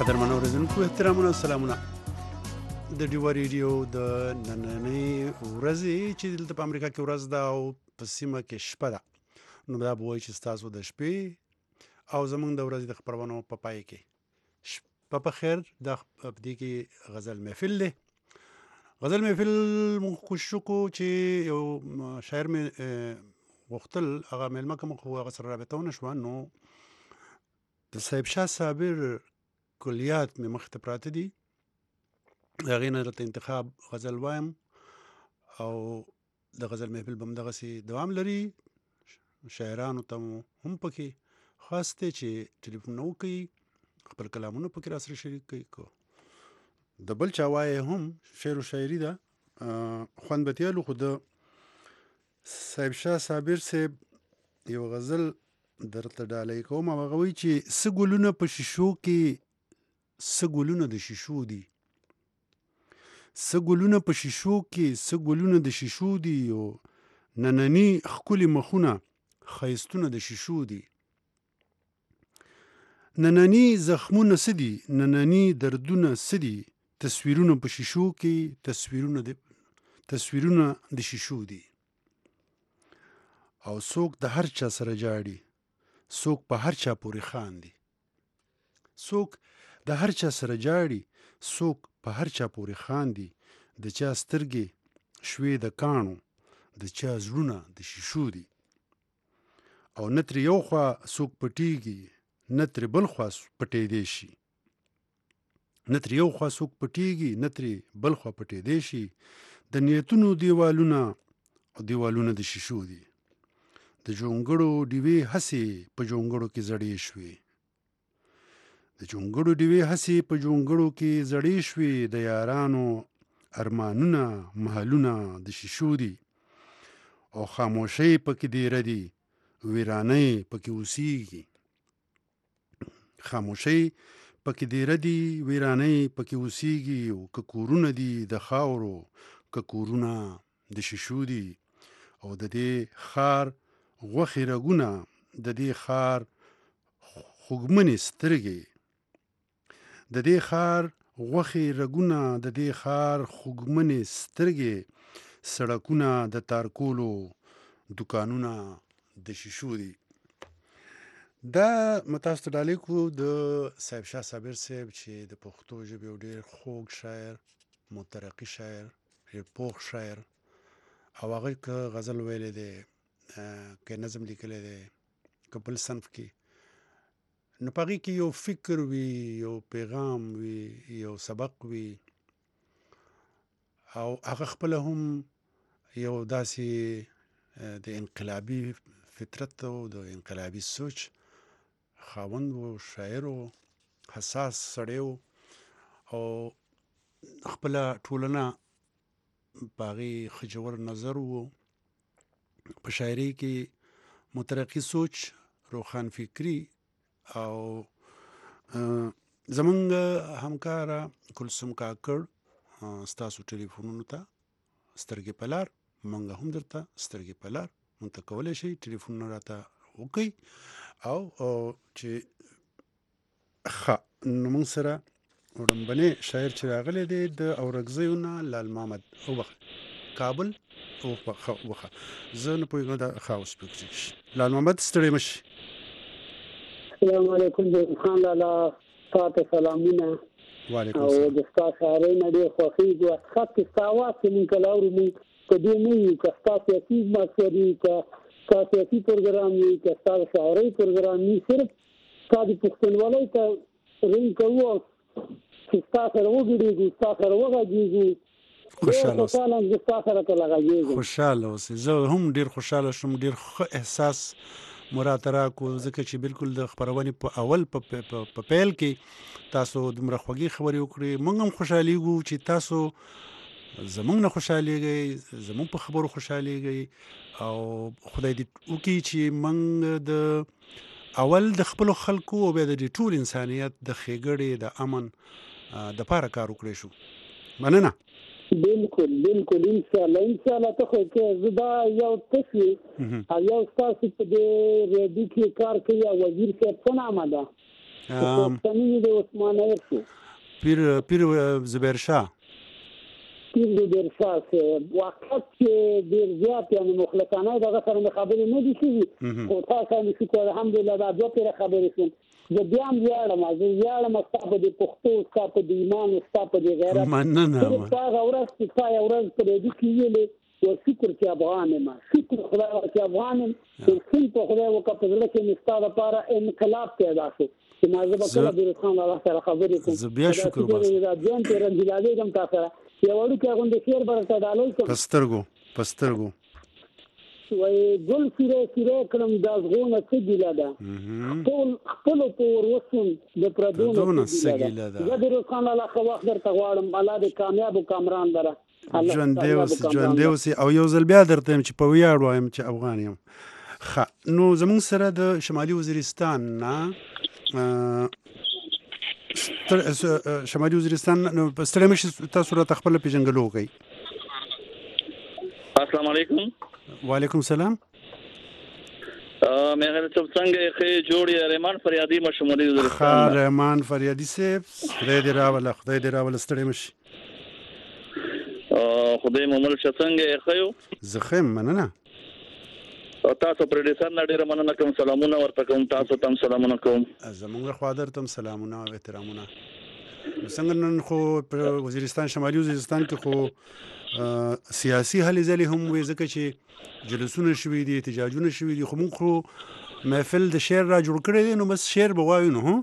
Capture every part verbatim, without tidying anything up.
قدرمنو اورېدونکو احترامونه سلامونه د ډیوا ریډیو د نننۍ ورځې چې دلته په امریکا کې ورځ ده او په سیمه کې شپه ده نو دا به وایي چې ستاسو د شپې او زمونږ د ورځې د خپرونو په پای کې شپه په خیر د په دې کې غزل محفل دی غزل محفل مونږ کوشش وکړو چې یو شاعر مې غوښتل هغه میلمه کوم خو هغه سره رابطه ونه شوه نو د صاحب شاه صابر کلیات مې مخې ته پراته دي د هغې نه درته انتخاب غزل وایم او د غزل محفل به همدغسې دوام لري شاعرانو ته مو هم پکې خاص دی چې ټلیفونونه وکړي خپل کلامونه پکې را سره شریک کړي که د بل چا وایې هم شعر و شاعري ده خوند به تیالو خو د صاحب شاه صابر صاحب یو غزل درته ډالۍ کوم او هغه وایي چې څه ګلونه په شیشو کې څه ګلونه د شیشو دي څه ګلونه په شیشو کې څه ګلونه د شیشو دي او ننني ښکلي مخونه ښایستونه د شیشو دي ننني زخمونه څه دي ننني دردونه څه دي تصویرونه په شیشو کې تصویرونه د تصویرونه د شیشو دي او څوک د هر چا سره جاړي څوک په هر چا پورې خاندي څوک د هر چا سره جاړي څوک په هر چا پورې خاندي د چا سترګې شوې د کاڼو د چا زړونه د شیشو دي او نه ترې یو خوا څوک پټېږي نه ترې بل خوا پټېدی شي نه ترې یو خوا څوک پټېږي نه ترې بل خوا پټېدی شي د نیتونو دیوالونه او دیوالونه د شیشو دي د جونګړو ډیوې هسې په جونګړو کې زړې شوې د جونګړو ډیوې هسې په جونګړو کې زړې شوې د یارانو ارمانونه محلونه د شیشو دي او خاموشۍ پکې ډېره دي ویرانۍ پکې اوسېږي خاموشۍ پکې ډېره دي ویرانۍ پکې اوسېږي او که کورونه دي د خاورو که کورونه د شیشو دي او د دې ښار غوښې رګونه د دې ښار خوږمنې سترګې د دې ښار غوښې رګونه د دې ښار خوږمنې سترګې سړکونه د تارکولو دوکانونه د شیشو دي دا متاسو ته ډالۍ کړو د صاحب شاه صابر صاحب چې د پښتو ژبې یو ډېر خوږ شاعر مترقي شاعر ډېر پوخ شاعر او هغه که غزل ویلی دی که نظم لیکلی دی که بل صنف کې نو په هغې کې یو فکر وي یو پیغام وي یو سبق وي او هغه خپله هم یو داسې د انقلابي فطرت او د انقلابي سوچ خاوند و شاعر و حساس سړی و او خپله ټولنه په هغې ښه ژور نظر و په شاعرۍ کې مترقي سوچ روښان فکري او زمونږ همکاره کلثوم کاکړ ستاسو ټلیفونونو ته سترګې په لار موږ هم درته سترګې په لار موږ ته کولی شئ ټلیفونونه راته وکړئ او چې ښه نو موږ سره وړومبنی شاعر چې راغلی دی د اورکزیو نه لال محمد وبخښه کابل وخه زه نه پوهېږم دا ښه اوس پکې لال محمد ستړی مه شي السلام علیکم جیب خان لالا تاته سلامونه وعلیکم او السلام د ستا شاعرۍ نه ډېر خوښېږي حقیقت کې ستا اواز چې مونږ کله اورو مونږ په دې نه یو که ستا سیاسي مشور وي که ستا سیاسي پروګرام وي که ستا د شاعرۍ پروګرام وي صرف ستا د پښتونولۍ ته رنګ کوو او چې ستا سره وګډېږو ستا سره وغږېږو خوشحاله اوسئ زه ستا سره کله غږېږم خوشحاله اوسئ زه هم ډېر خوشحاله شوم ډېر ښه احساس مو راته راکړو ځکه چې بالکل د خپرونې په اول په پیل کې تاسو دومره خوږې خبرې وکړې موږ هم خوشحالېږو چې تاسو زموږ نه خوشحالېږئ زموږ په خبرو خوشحالېږئ او خدای دې وکړي چې موږ د اول د خپلو خلکو او بیا د دې ټول انسانیت د ښېګړې د امن دپاره کار وکړی شو مننه بالکل بالکل ان شاء الله ان شاء الله ته خو کې زدا یو تشوي او یو تاسو په دې ریډیو کې کار کوي او وزیر صاحب څه نامه ده پښتني د عثمان ایر شو پیر پیر زبیر شاه پیر زبیر شاه چې وخت کې ډېر زیات یعنی مخلصانه دغه سره خبرې نه دي شوي خو تاسو هم شکر الحمدلله دا دوه پیره خبرې شوم زه بیا هم ویاړم زه ویاړم ستا په دې پښتو ستا په دې ایمان ستا په دې غیرت مننه صرف هغه ورځ چې تا یو ورځ په دې کې ویلې یو شکر چې افغان یم شکر خدای چې افغان یم چې په خدای وکړه په زړه کې مې ستا لپاره انقلاب پیدا شو چې ما زه به کله د رسول الله سره خبرې کوم زه بیا شکر باسم دا ځان ته رنجلاوي کوم تاسو سره یو وړوکی غونډه شعر برته ډالۍ کوم پسترګو پسترګو وای ګل سره سره کړم د ازغونه څه ګیلا ده ټول خپل پور وسون د پردونو څه ګیلا ده زه د رسول الله خو وخت درته غواړم الله دې کامیاب او کامران دره ژوند دی اوس ژوند دی اوس او یو ځل بیا درته چې په ویاړ وایم چې افغان یم ښه نو زموږ سره د شمالي وزیرستان نه شمالي وزیرستان ستړی مشي تاسو راته خپله پېژنګلو وکئ. السلام علیکم. وعلیکم السلام. مهر صاحب څنګه ښه جوړ یې رحمان فریادي ما شمالي وزیرستان ښه رحمان فریادي صاحب خدای دې راوله خدای دې راوله ستړی مشي. خدای مو مل څنګه ښه یو زه ښه یم مننه. تاسو پروډوسر نه ډیره مننه کوم سلامونه ورته کوم تاسو ته سلامونه کوم زمونږ خوا درته هم سلامونه او احترامونه. څنګه نن خو په وزیرستان شمالي وزیرستان کې خو سیاسي هلې ځلې هم وي ځکه چې جلسونه شوي دي احتجاجونه شوي دي خو موږ خو محفل د شعر را جوړ کړی دی نو بس شعر به وایو نو هو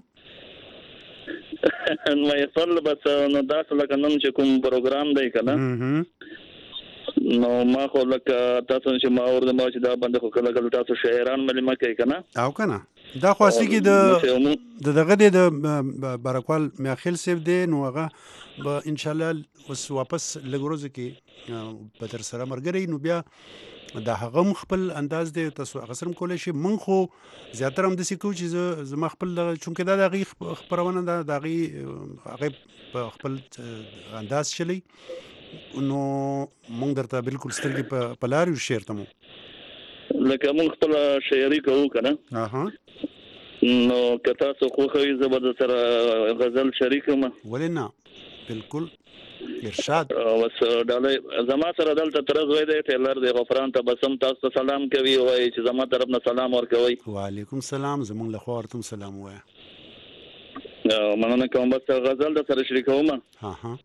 نو یې فل بس نو داسې لکه نن چې کوم پروګرام دی که نه نو ما خو لکه تاسو چې ما ورته ما چې دا بنده خو کله کله تاسو شاعران ملما کوي که نه او که نه دا خو اصلي کې د دغه دی د بارکوال میاخیل صاحب دی نو هغه به انشاءالله اوس واپس لږ ورځو کې به در سره ملګری نو بیا دا هغه هم خپل انداز دی تاسو هغه سره هم کولی شي موږ خو زیاتره همداسې کوو چې زه زما خپل دغه چونکې دا د هغې خپرونه ده د هغې هغې په خپل انداز چلی نو مونږ درته بالکل سترګې په لار یو شعر ته مو لکه مونږ خپل شاعري کوو که نه اها نو که تاسو خوښوي زه به درسره غزل شریکم ولې نه بالکل ارشاد بس ډالۍ زما سره دلته ترز وای دی ټیلر دی غفران ته بسم تاسو ته سلام کوي وایي چې زما طرف نه سلام ورکوئ. وعلیکم سلام زمونږ له خوا ورته هم سلام ووایه. مننه کوم بس غزل در سره شریکوم. اها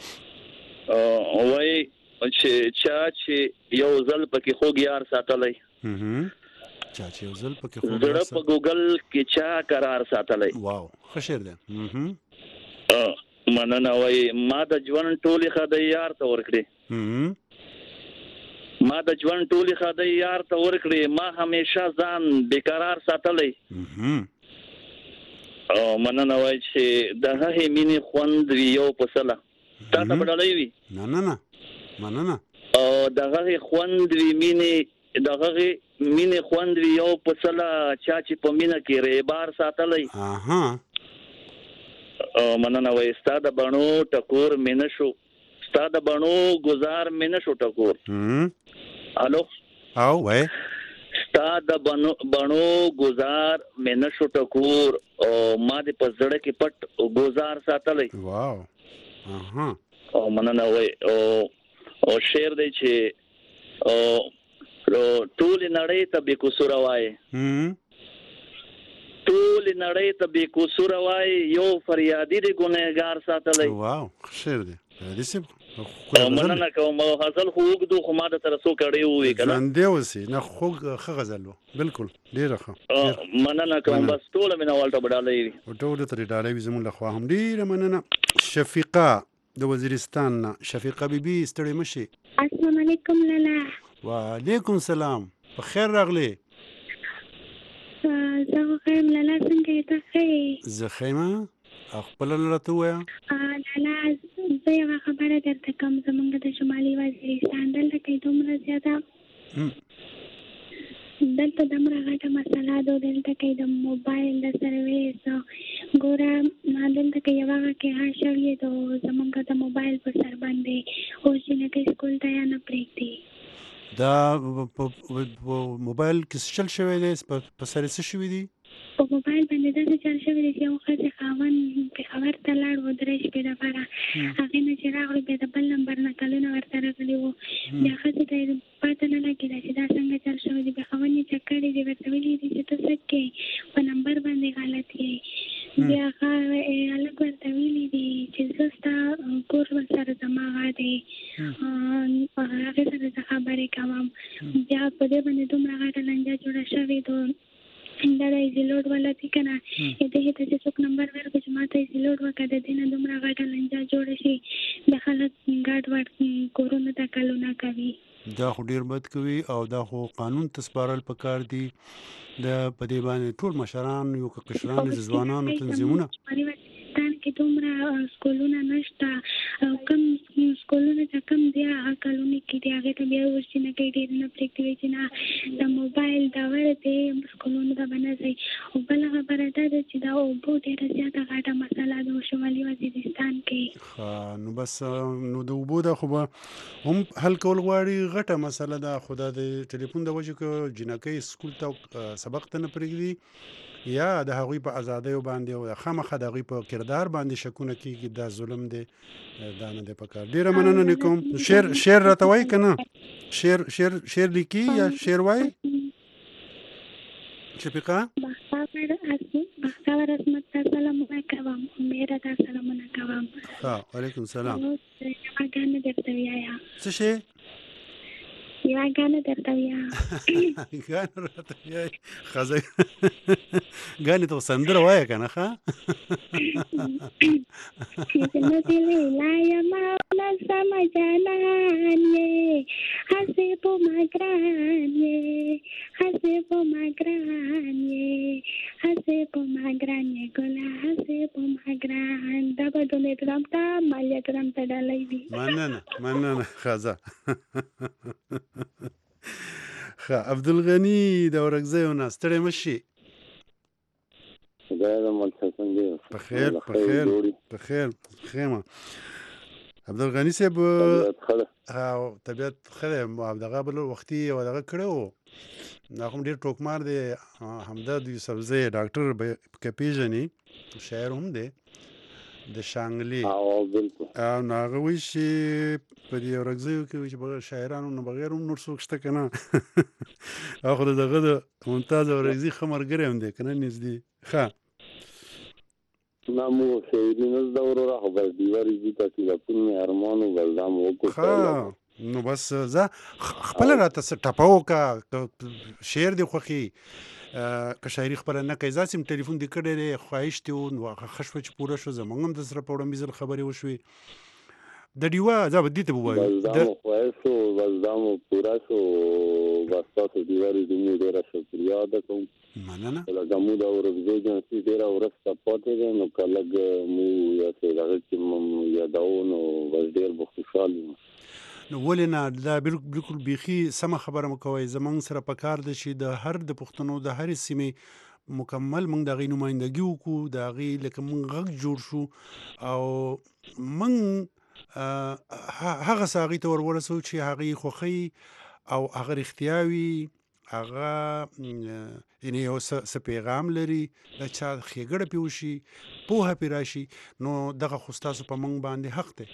وای چې چا چې یو ځل پکې خوږ یار ساتلی چا چې یو ځل پکې خوږ زړه په ګوګل کې چا قرار ساتلی. واو ښه شعر دی. مننه. وای ما د ژوند ټولې خدای یار ته ورکړې ما د ژوند ټولې خدای یار ته ورکړې ما همیشه ځان بیقرار ساتلی. مننه. وای چې د هغې مینې خوند وي یو په سله تا ته به ډالۍ وي نه نه نه مننه او د هغې خوند وي مینې د هغې مینې خوند وي یو په سله چا چې په مینه کې ریبار ساتلی. مننه. وایي ستا د بڼو ټکور مې نه شو ستا د بڼو ګزار مې نه شو ټکور. الو او وای ستا د بڼو گزار مې نه شو ټکور او ما دې په زړه کې پټ گزار ساتلی. واو اها او مننه. وای او شعر دی چې ټولې نړۍ ته بې قصوره وایي ټولې نړۍ ته بې قصوره وایي یو فریادي دی ګنهګار ساتلی. واو شعر دی فریادي صاحب. مننه کوم غزل خو اوږد خو ما د سره څو کړی ووي که نه ژوندی اوسي نه خوږ ښه غزل و بالکل ډېره ښه. مننه کوم بس ټوله مینوال ته به ډالۍ وي ټولو ته دې ډالۍ وي زموږ له خوا هم ډېره مننه. شفیقه د وزیرستان نه شفیقه بیبي ستړې مشي. السلام علیکم لالا. وعلیکم سلام په خیر راغلی. زه خو ښه یم لالا څنګه یې ته ښه یې؟ زه ښه یم خپله راته ووایه. لالا زه یوه خبره درته کوم زموږ د شمالي وزیرستان دلته کې دومره زیاته دلته دومره غټه مسله ده دلته کې د موبایل د سرویس ګوره دلته کې یو هغه کې ها شوي د زموږ د موبایل په سر باندې اوس جنکۍ سکول ته یا نه پرېږدي. دا په موبایل کې څه چل شوی دی په سر یې څه شوي دي؟ په موبایل باندې باندې داسې چل شوی دی چې یو ښځې خاوند پېښور ته لاړ و درې شپې دپاره، هغې نه چې راغلو بیا د بل نمبر نه کلونه ورته راغلي وو. بیا ښځې ته یې پته نه لګېده چې دا څنګه چل شوی دی. بیا خاوند یې چک کړی دی، ورته ویلي دي چې ته څه کوې، په نمبر باندې غلط یې. بیا هلک ورته ویلي دي چې زه ستا کور ورسره زما دی، هغې سره زه خبرې کوم. بیا په دې باندې دومره غټه لانجه جوړه شوې ده، دا د ایزي لوډ والا دي که نه، دغې ته چې څوک نمبر ورکړو چې ما ته ایزي لوډ وکړه، د دې نه دومره غټه لانجه جوړه شي، د خلک ګډ وډ کورونو ته کلونه کوي. دا خو ډیر بد کوي او دا خو قانون ته سپارل پکار دي. د په دې باندې ټول مشران یو که کشران د ځوانانو تنظیمونه پاکستان کې دومره سکولونه نشته، او کم سکولونه چې کم دی هغه کلونې کې دي، هغې ته بیا ورشي نه کوي، ډېر نه پرېږدي وایي چې نه د موبایل دور دی سکولونو ته به نه ځئ. او بله خبره دا ده چې دا اوبو ډېره زیاته غټه مسله ده شمالي وزیرستان کې. ښه نو بس نو د اوبو دا خو به هم حل کول غواړي، غټه مسله ده. خو دا د ټلیفون د وجې که جینکۍ سکول ته سبق ته نه پرېږدي یا د هغوی په ازادیو باندې او خامخا د هغوی په کردار باندې شکونه کېږي، دا ظلم دی، دا نه دی پکار. ډېره مننه نیکوم. شعر شعر راته وایي که نه؟ شعر شعر شعر لیکي یا شعر وایي شفیقه؟ بختور عصمت ته سلامونه کوم، میره ته سلامونه کوم. ښه وعلیکم سلام. یوه ګانه درته ویایم. څه شی؟ یوه ګانه درته ویایم. ګانه راته ویایي؟ ښځه ګانې ته خو سندره وایه که نه ښه؟ چې نسې لیلا یم او نسمه جانان یې، هسې په ما ګران یې، هسې په ما ګران یې، هسې په ما ګران یې ګله، هسې په ما ګران. دا به ډونېټ ټرمپ ته مالیا ټرمپ ته ډالۍ وي. مننه مننه ښځه. ښه عبدالغني د ورکزیو نه ستړی مه شي. په خیر په خیر په خیر ښه یم. عبدالغني صاحب طبیعت ښه دی، دغه بل وختي یوه دغه کړی وو، دا خو هم ډېر ټوکمار دی، همدرد یوسفزی ډاکټر که پېژني، شاعر هم دی د شانګلې. او نو هغه وایي چې په دې ورکزیو کې وایي چې بغیر شاعرانو نه بغیر هم نور څوک شته که نه. او خو د دغه د ممتاز اورکزي ښه ملګری هم دی که نه نږدې. ښه نه مو شاعري نه زده وروره، خو بس دیوارې دي ته تلیفون مې ارمان و بس دا مو وکړو. ښه نو بس زه خپله راته څه ټپه وکړه، شعر دې خوښي که شاعري خپله نه کوي. ځاسې هم ټلیفون دې کړی دی، خواهش دې و، نو هغه ښه شوه چې پوره شوه. زموږ هم د سره په وړاندې ځل خبرې وشوې د ډیوه، زه به دې ته به ووایو بس دا مو خواهش شو، بس دا مو پوره شو. بس تاسو دیوارې دې مو ډېره شکریا ادا کوم. مننه. لکه مو د اورکزۍ جنسي ډېره وروسته پاتې دی، نو که لږ مو یاسې هغه کې یادوو نو بس ډېر به خوشحال یم. نو ولې نه، دا بالکل بیخي سمه خبره مو کوئ. زموږ سره پکار ده چې د هر د پښتنو د هرې سیمې مکمل موږ د هغې نمایندګي وکړو، د هغې لکه موږ غږ جوړ شو او موږ هغه څه هغې ته ور ورسوو چې هغې خوښوي او هغه رښتیا وي، هغه یعنې یو څه پیغام لري، د چا ښېګړه پرې وشي، پوهه پرې راشي، نو دغه خو ستاسو په موږ باندې حق دی.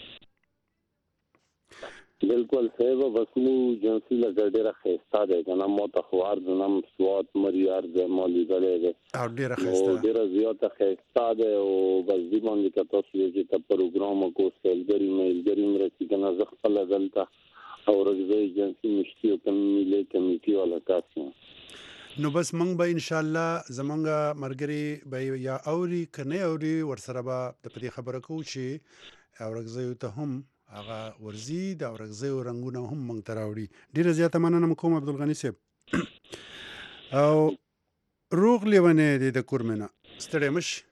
بالکل صحیح. بس مو جنسي لکه ډېره ښایسته دی که نه، ما ته خو عرض نم سوات مري عرض یې ما لیدلی دی، او ډېره ښایسته ده، ډېره زیاته ښایسته دی. او بس دې باندې که تاسو یو ځای ته پروګرام وکړو، سیلګري میلګري م رسي که نه، زه خپله دلته اورکزۍ جنسي مشتي او کمیلې کمیټي والا کس یم. نو بس موږ به انشاءالله زمونږ ملګري به یا اوري که نه اوري، ورسره به د په دې خبره کوو چې اورکزیو ته هم هغه ورځي، د اورکزیو رنګونه هم موږ ته راوړي. ډېره زیاته مننه م کوم عبدالغني صاحب. او روغ لیونی دی د کورمې نه ستړی مه شي.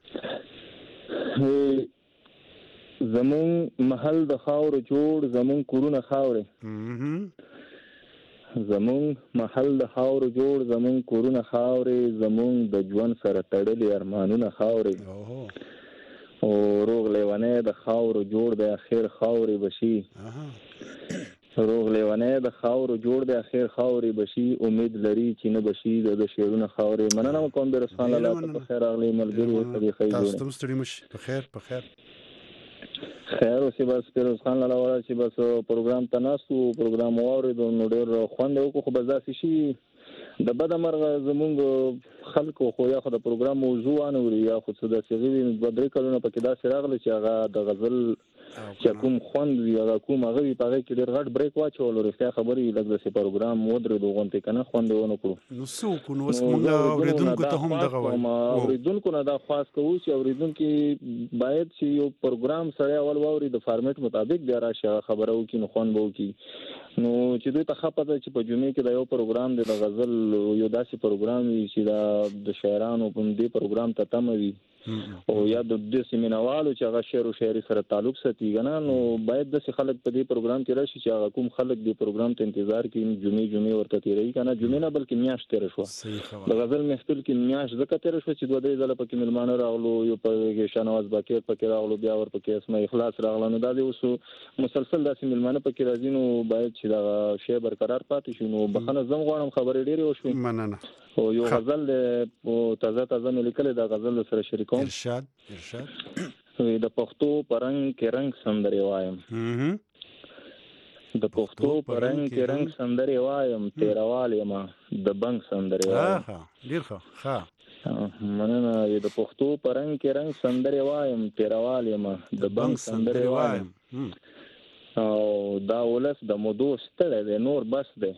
زمونږ محل د خاورو جوړ، زمونږ کورونه خاورې، زمونږ محل د خاورو جوړ، زمونږ کورونه خاورې، زمونږ د ژوند سره تړلي ارمانونه خاورې. او روغ لیونی د خاورو جوړ دی، اخر خاورې بشي. روغ لیوانه د خاورو جوړ دی اخر خاوري بشي امید لري چې نه بشي د شیرونه خاوري مننه کوم برسخان لاله په خیر اغلی ملګری سړي خیر تاسو ته ستړي مش په خیر په خیر خیر اوسې بس برسخان لاله ولا چې بس پروګرام تناسو پروګرام واورېدو نو ډېر خوند وکړو خو بس داسې شي د بد مرغه زمونږ خلکو خو یا خو د پروګرام موضوع انوري یا خو څه د سیغي د درې کلونو پکې داسې راغلی چې هغه د غزل چې کوم خوند یا کوم هغه په هغه کې ډېر غټ بریک واچول او رښتیا خبرې لږ د پروګرام ودرې دوغونته کنه خوند ونه کړو نو څو کو نو څنګه اوریدونکو ته هم دغه وایي اوریدونکو نه دا خاص کوو چې اوریدونکو باید چې یو پروګرام سره اول ووري د فارمیټ مطابق بیا راشه خبرو کې نو خوند وو کې نو چې دوی ته خپته چې په جمعې کې دا یو پروګرام دی د غزل یو داسې پروګرام وي چې دا د شاعرانو په دې پروګرام ته تموي او یا د دې سیمینوالو چې هغه شعر او شاعري سره تعلق ساتي غنا نو باید د خلک په دې پروګرام کې راشي چې هغه کوم خلک دې پروګرام ته انتظار کوي جمعې جمعې ورته تیری کنه جمعې نه بلکې میاشت تیر شو د غزل محفل کې میاشت زکه تیر شو چې دوه درې ځله پکې ملمانه راغلو یو په شانواز باکر پکې راغلو بیا ور پکې اسمه اخلاص راغلو نو دا دې اوس مسلسل داسې ملمانه پکې راځي نو باید چې دا شی برقرار پاتې شي نو بخنه زم غواړم خبرې ډېرې وشو مننه او یو غزل او تازه تازه مې لیکل دا غزل سره شریکوم ارشاد ارشاد د پښتو پرنګ کې رنگ سندري وایم د پښتو پرنګ کې رنگ سندري وایم تیروال ما د بنګ سندري وایم ها ډیر ښه ها مننه د پښتو پرنګ کې رنگ سندري وایم تیروال ما د بنګ سندري وایم او دا ولس د مودو ستړی دی نور بس دی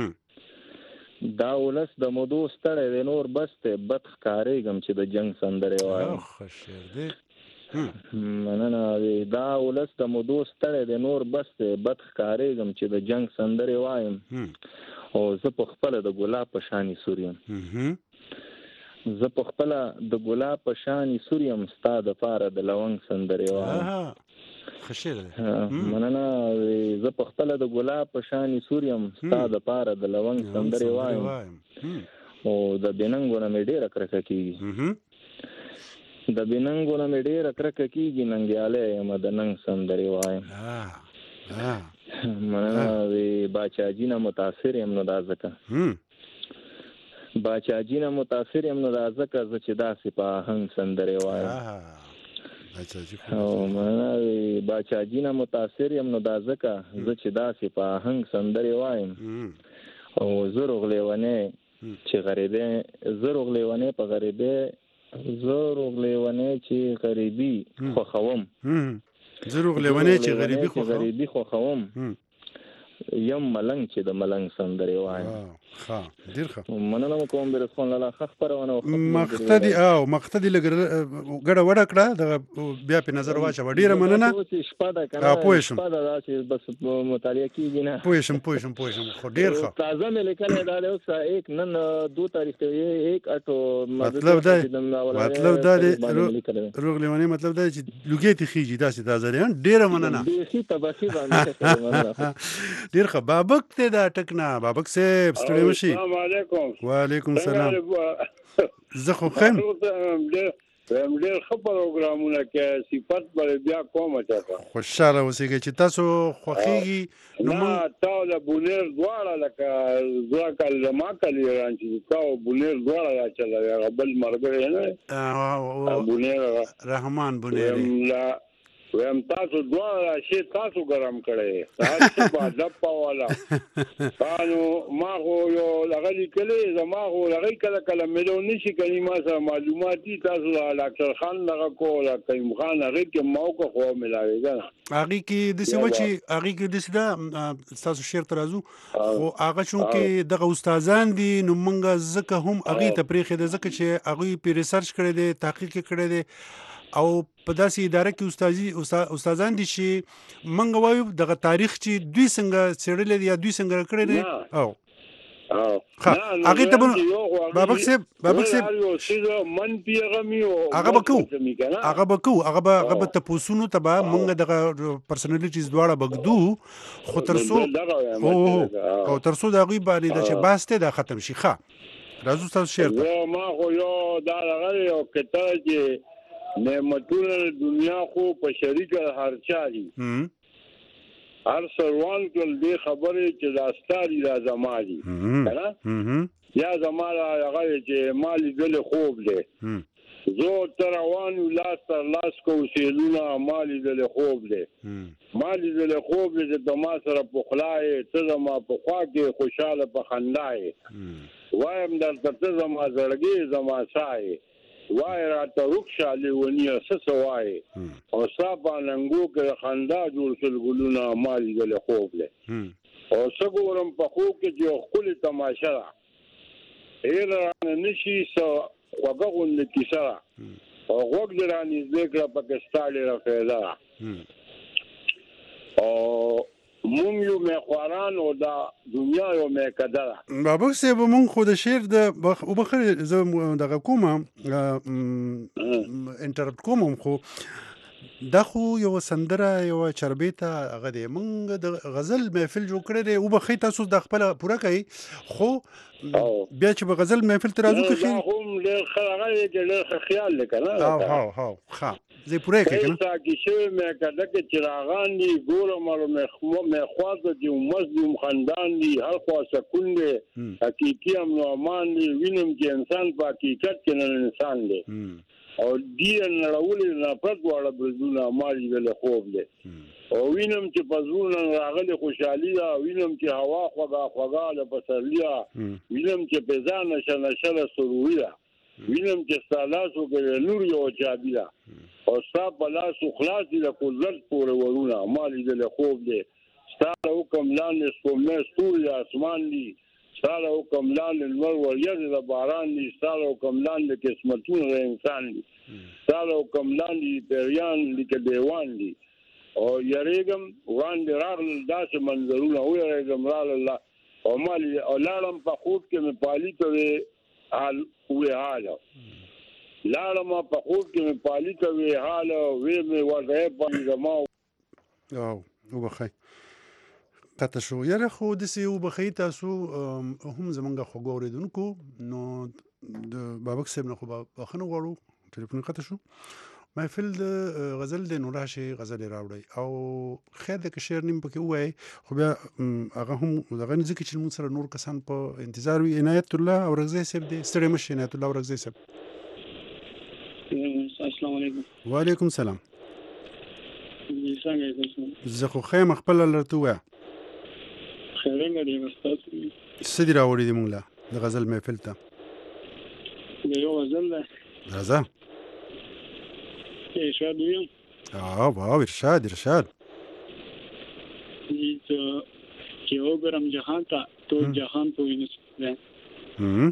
دا ولس د مودو ستړی دی نور بس دی بد ښکارېږم چې د جنگ سندرې وایم ښه شعر دی مننه دا ولس د مودو ستړی دی نور بس دی بد ښکارېږم چې د جنگ سندرې وایم او زه په خپله د ګلاب په شانې سور یم زه په خپله د ګلاب په شانې سور یم ستا دپاره د لونګ سندرې وایم خشیر مننه زه په خپل د ګلاب په شانې سور یم ستا د پاره د لونګ سندرې وایم او د بیننګونه مې ډېره کرکه کېږي د بیننګونه مې ډېره کرکه کېږي ننګیالی یم د ننګ سندرې وایم مننه باچاجي نه متاثر یم نو دا ځکه باچاجي نه متاثر یم نو دا ځکه زه چې داسې په آهنګ سندرې وایم او مننه باچاجي نه متاثر یم نو دا ځکه زه چې داسې په آهنګ سندرې وایم او زه روغلیونی چې غریبې زه روغلیونی په غریبې زه روغلیونی چې غریبي خوښوم زه روغلیونی چې غریبي خوښوم یم ملنګ چې د ملنګ سندرې وایم ها ډیر ښه مننه کوم برسخان لاله خ خبرونه مقتدی او مقتدی لګره ګډه وډه کړه د بیا په نظر واچو ډیره مننه شپه دا کنه پوه شم شپه دا چې بس مطالعه کیږي نه پوه شم پوه شم پوه شم خو ډیر ښه تازه مې لیکل دا له اوسه یک نن دو تاریخ ته یک اټو مطلب دا مطلب دا روغلیونی مطلب دا چې لګې ته خيږي داسې تازه لري ډیره مننه دې تبخي باندې ډیر ښه بابک ته دا ټکنا بابک سه ستړي مشي السلام علیکم وعلیکم السلام زه خو خیم هم ډېر ښه پروګرامونه کې صفت بل بیا کومه چاته خوشاله اوسئ چې تاسو خوښیږي نو تا له بونیر دواړه لکه زړه کله ما کله ران چې تا بونیر دواړه چلا بل مرګ نه بونیر رحمان بونیر ویم تاسو دواړه شي تاسو ګرم کړئ تاسو په ادب والا قانو ما خو یو لغلی کله زما خو لغی کله کله ملو نشي کلمه سره معلوماتي تاسو ډاکټر خان لغه کوله کیم خان هغه کې موقع خو ملاوي دا هغه کې د سیمه چې هغه کې د سیده تاسو شیر ترازو خو هغه چون کې دغه استادان دي نو مونږ زکه هم هغه ته پریخه د زکه چې هغه په ریسرچ کړی دی تحقیق کړی دی او په داسې اداره کې استادي استادان دي چې منګ وایو دغه تاریخ چې دوی څنګه څېړل دي یا دوی څنګه کړی دي او او هغه ته بابک صاحب بابک صاحب من پیغامیو هغه بکو هغه بکو هغه هغه ته پوسونو ته به منګ دغه پرسنالټیز دواړه بغدو خو ترسو او او ترسو دا غي باندې د چې باسته دا ختم شي ښه راځو تاسو شیر ما خو یو دا هغه یو کته چې نعمتونه دنیا خو په شریک هر چا دي هر سروان کول دې خبرې چې دا ستاري دا زمالي کنه یا زماله هغه چې مالی دل خوب دی زه تر روان لاس تر لاس کو سیلونه مالی دل خوب دی مالی دل خوب دی چې د ما سره پخلای ته زما په خوا کې خوشاله په خندای وایم درته ته زما زړګي زما سای وای راته رخصه لیونی اساس وای او صاحب ننګو کې خندا جوړ شل ګلونه مالی دل خوب دی او څګورم په خو کې چې خپل تماشا ایران نشي سو وګغون کیسه او وګ درانی ذکر پاکستان رافیلا او مونږ یو مخواران او دا دنیا یو مکدره بابا سیب مونږ خو د شعر د او بخر زه دغه کومه انټرپټ کوم خو دا خو یو سندره یو چربیته هغه دی مونږ د غزل محفل جوړ کړی دی او بخې تاسو د خپل پوره کوي خو بیا چې به غزل محفل ته راځو که خیر هم له خلغه کې له خیال لکنه هاو هاو هاو ښه زه پوره کوي کنه تا کې شوی مې کده کې چراغان دي ګورم مې مخ مې خواته دي مزدوم خاندان دي هر خوا سکون دي حقيقي امن او امان دي وینم چې انسان په حقیقت کې نه انسان دي او دې نړول نه پد واړه برزونه مالي ول خوب دي او وینم چې پزونه راغلي خوشحالي دا وینم چې هوا خوګه خوګه له پسرلیا وینم چې پیزان نشه نشه سروریا وینم چې سالاسو کې نور یو چابي دا او صاحب بلاسو خلاص دي له قدرت پورې ورونه مالي دل خوب دي ستاره حکم لاندې سپومې ستوري اسمان دي ستاره حکم لاندې نور وريځ د باران دي ستاره حکم لاندې قسمتونه انسان دي ستاره حکم لاندې پریان لیکه دیوان دي او یریګم وړاندې راغل داسې منظرونه او یریګم راغل الله او مالي او لاړم په خوب کې مې پالي ته حال وې حاله لاړم په خوب کې مې پالي ته وې حاله وې مې وځه په زما او وبخای قطه شو یاره خو دسي وبخای تاسو هم زمونږ خو ګوریدونکو نو د بابک صاحب نه خو بخنه غواړو ټلیفون قطه شو محفل د غزل د نو راشي غزل راوړي او خیر د شعر نیم پکې وای خو بیا هغه هم دغه ځکه چې موږ سره نور کسان په انتظار وي عنایت الله اورغزی صاحب دې ستړي مشه عنایت الله اورغزی صاحب السلام علیکم وعلیکم السلام څنګه زه خو خیم خپل لرته وای خیرنګ دی مستاسو سدي راوړي دی موږ له د غزل محفل ته یو غزل ده راځه ارشاد ویم اه واو ارشاد ارشاد چې چې وګرم جهان ته تو جهان په وینځ هم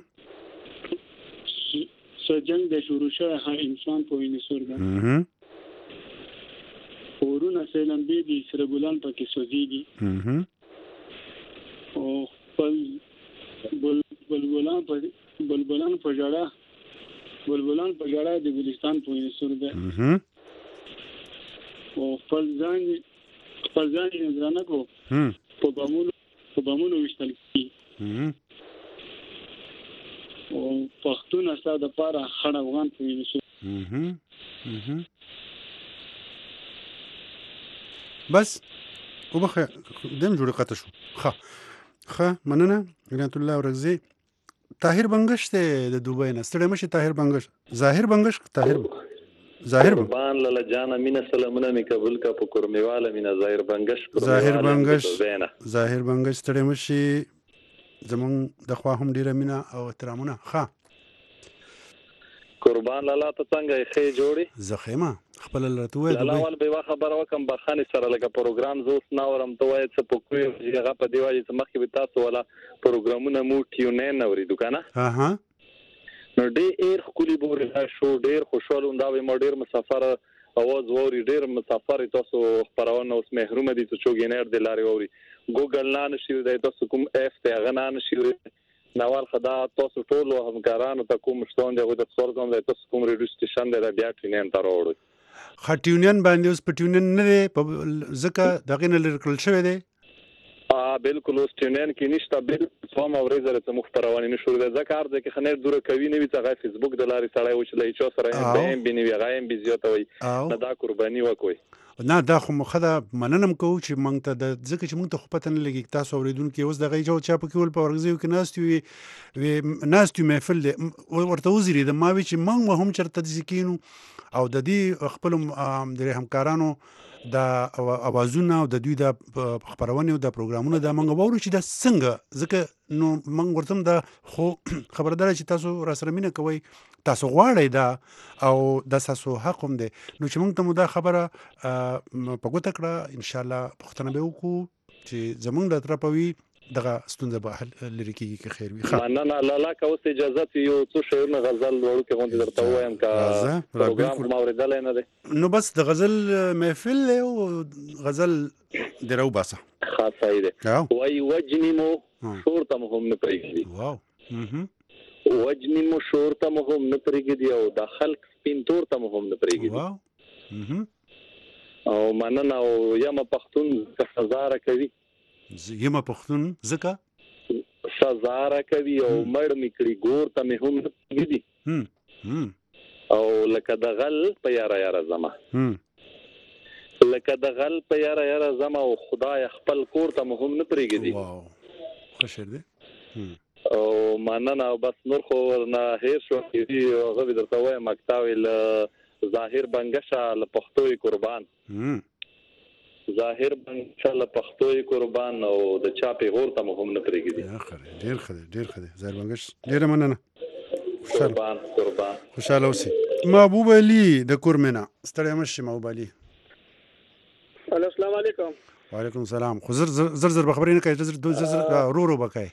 سجن د شروع شوه هر انسان په وینځ ورګه هم ورونه سلام بي دي سره ګلان پکې سوځيږي هم او بل بل بلبلان په بلبلان په جړه بلبلان په جړه د ګلستان په وینځ ورګه او فلزان فلزان نظرانه کو په بامونو په بامونو وشتل کی او پښتون اساده لپاره خړ افغان په وینځ بس وبخه دم جوړ قطه شو ښه ښه مننه عنایت الله اورغزی طاهر بنگش ته د دوبۍ نه ستړي مشه طاهر بنگش ظاهر بنگش طاهر ظاهر قربان لاله جانا مینا سلامونه می قبول کا په کورمیواله مینا ظاهر بنگش ظاهر بنگش ظاهر بنگش ستړي مشه زمون د خوا هم ډیره مینا او احترامونه ښه قربان لاله ته څنګه خې جوړي زخیمه خپل لرته وای لاله ول به خبر وکم برخانه سره لکه پروګرام زوس نا ورم ته وای څه په کوی هغه په دیواجی څخه مخکې به تاسو ولا پروګرامونه مو ټیونه نوري دکانه ها ها نو ډېر خولي بورې شو ډېر خوشاله انده به ډېر مسافر اواز ووري ډېر مسافر تاسو خبرونه اوس محروم دي چې چوګینر د لاري ووري ګوګل نه نشي د تاسو کوم اف ته غنا نشي نوال خدا تاسو ټول همکارانو ته کوم شتون دی د څور کوم د تاسو کوم ریډیو سټیشن دی بیا ټینن تر وړو خټیونین باندې اوس پټیونین نه دی ځکه دغه نه لرکل شوی دی اه بالکل اوس ټینن کې نشته بالکل سم اورېزره ته مخبرونه نشو د ذکر د کې خنیر دوره کوي نه وي څنګه فیسبوک د لارې سړی و چې لای چا سره هم بیني وی غایم بي زیاته وي نه دا قرباني وکوي نه دا خو مخده مننم کوو چې مونږ ته د ځکه چې مونږ ته خو پته نه لګي تاسو اوریدونکو اوس دغه جو چا په کې ول په ورغزیو کې ناستي وي ناستي محفل ورته وزري د ماوي چې مونږ هم چرته ځکینو او د دې خپل د همکارانو د اوازونه او د دوی د خبرونه او د پروګرامونو د منغو وورو چې د څنګه ځکه نو منغ ورتم د خو خبردار چې تاسو را سره مینه کوي تاسو غواړئ دا او د تاسو حق هم دی نو چې موږ ته مو دا خبره په ګوته کړه ان شاء الله پښتنه به وکړو چې زمونږ د طرفوي دغه ستونزه به حل لري کیږي که خیر وي ښه نه نه لالا که اوس اجازه یو څو شعرونه غزل وړو کې غونډه درته وایم کا پروګرام ما اوریدل نه دی نو بس د غزل محفل او غزل درو باسه خاصه دی وای وجنی مو شورته هم نه پریږدي واو وجنی مو شورته هم نه پریږدي او د خلق سپینتور ته هم نه پریږدي واو او مننه او یم پښتون سزا کوي یم پښتون زکه سزا کوي او مړ میکړي ګور ته مې هم پریږدي او لکه د غل په یاره یاره زما لکه د غل په یاره یاره زما او خدای خپل کور ته هم نه پریږدي واو ښه شعر دی او مننه او بس نور خو نه هیر شو دی هغه درته وایم مکتاوي ل ظاهر بنګشه ل پښتوي قربان ظاهر بنګشه ل پښتوي قربان او د چاپې غور ته هم نه پریږدي ډیر ښه ډیر ښه ظاهر بنګش ډیر مننه قربان قربان خوشاله اوسئ محبوب علي د کورمنه ستړی مشه محبوب علي السلام علیکم وعلیکم السلام خو زر زر زر خبرې نه کوي زر زر زر رو رو بکای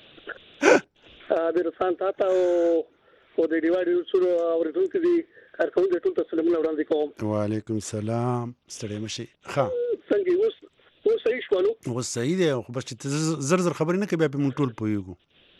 ا د رسان تاسو او د دیوالي سره اوریدونکو دي کارکونکو ټول ته سلام وړاندې کوم وعلیکم السلام ستړی مشه ښه څنګه اوس اوس صحیح شولو اوس صحیح دی خو بس چې زر زر خبرې نه کوي بیا په مونږ ټول پویګو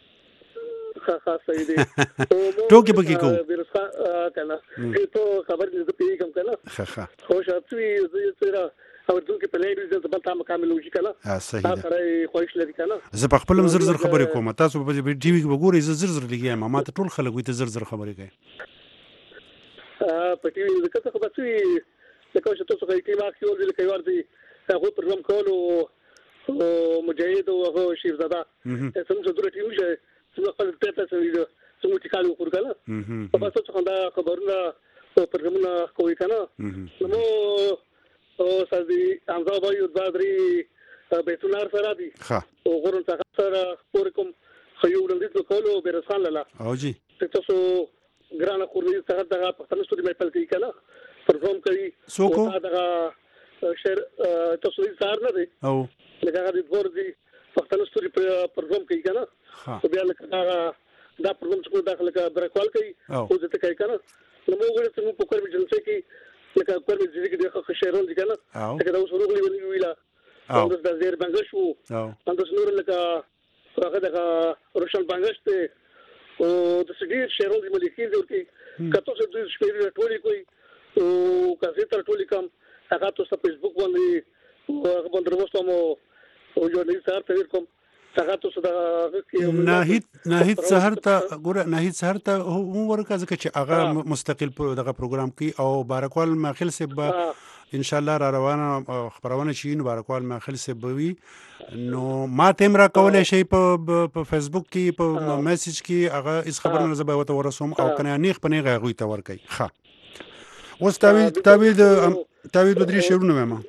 ښه ښه صحیح دی ټوکې پکې کوو ورسا کنه ته خبر دې پیګم کنه ښه ښه خو شاتوي زه سره اوریدونکو په لایډ دې ځبل تام کامل وږي کنه ها صحیح ده سره خوښ لري کنه زه په خپل زر زر خبرې کوم تاسو په ټي وي کې وګورئ زه زر زر لګیم ما ته ټول خلک وي ته زر زر خبرې کوي په ټي وي کې څه خبرې کوي لکه چې تاسو کوي ټیم اکټیو دي کوي ورته هغه پروګرام کولو مجاهد او هغه شیرزاده څنګه ټول ټیم شي څنګه خپل ته څه ویډیو څنګه چې کالو ورګاله په تاسو څنګه دا خبرونه او پروګرامونه کوي کنه نو او سازي امزا بایو دادري بیتونار سره دي او غورن څخه سره پور کوم خيو ولندې کولو بیرسان لاله او جی تاسو ګرانه کورنۍ څخه دغه پښتنو ستوري مې پل کوي کنه پرفورم کوي سوکو دغه شعر تاسو یې سار نه دي او لکه هغه د ورځي پښتنو ستوري پرفورم کوي کنه او بیا لکه دا پرفورم څخه داخله کا برکوال کوي او ځته کوي کنه نو موږ ته په کومه جلسه کې لکه کومه ځای کې د خشيرون دي کنه لکه دا اوس ورغلي ونی ویلا او د زیر بنگش وو او د نور لکه هغه د روشن بنگش ته او د سګیر شیرون دي ملي کې ورته کته څه د شپې ټولي کوي او کزه تر ټولي کم هغه تاسو په فیسبوک باندې هغه باندې وروستمو او یو نه سره تیر کوم هغه تاسو د ناهید ناهید سحر ته ګوره ناهید سحر ته هو ورکه ځکه چې هغه مستقل دغه پروګرام کوي او بارکوال ماخل سب ان شاء الله را روانه خبرونه شي نو بارکوال ماخل سب وي نو ما تم را کولای شي په فیسبوک کې په میسج کې هغه اس خبرونه زبا وته ورسوم او کنه نیخ پنه غوي ته ور کوي ښه اوس تاوی تاوی د تاوی د درې شهرونه ما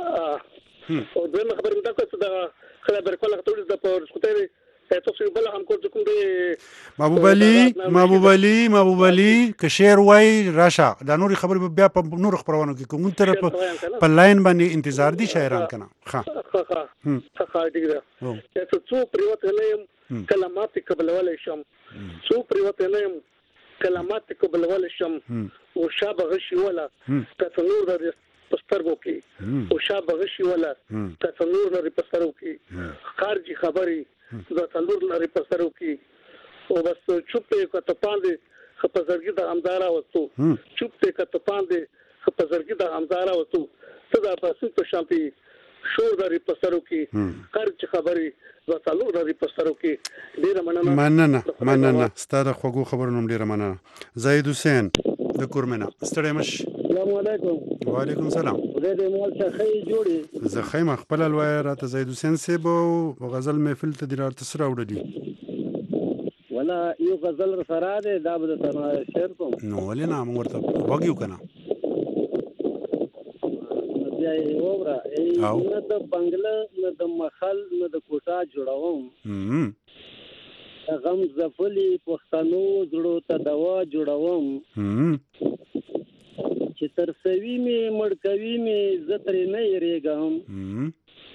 او دغه خبره مده کوڅه دا خبر کوله ټول د پور سکوتري تاسو بل هم کوم کوم دی محبوب علي محبوب علي محبوب علي که شعر وای راشه دا نور خبر بیا په نور خبرونه کې کوم تر په لاین باندې انتظار دي شاعران کنه ها ها ها ټیک ده چې څو پریوت نه کلمات قبلول شم څو پریوت نه کلمات قبلول شم او شابه غشي ولا تاسو نور د پسترګو کې او شابه غشي ولا تاسو نور لري پسترګو کې خارجي خبري د تلور لري پسترګو کې او بس چوپې کته پاندې خپزرګي د امدارا وستو چوپې کته پاندې خپزرګي د امدارا وستو صدا پاسو په شانتي شور د ریپسترو کې خرچ خبري وسالو د ریپسترو کې ډیره مننه مننه مننه ستاره خوګو خبرونه ډیره مننه زید حسین د کورمنا ستړی مش السلام علیکم وعلیکم السلام زه د مول څخه جوړي زه خیمه خپل الوای راته زید حسین سیب او غزل محفل ته د راته سره وړلی ولا یو غزل سره ده دا به تنه شعر کوم نو ولې نه موږ ورته وګیو کنه بیا یې وره نه د بنگله نه د مخل نه د کوټا جوړوم غم زفلی پښتنو زړو ته دوا جوړوم چې تر سوي می مړکوي می زترې نه یریږم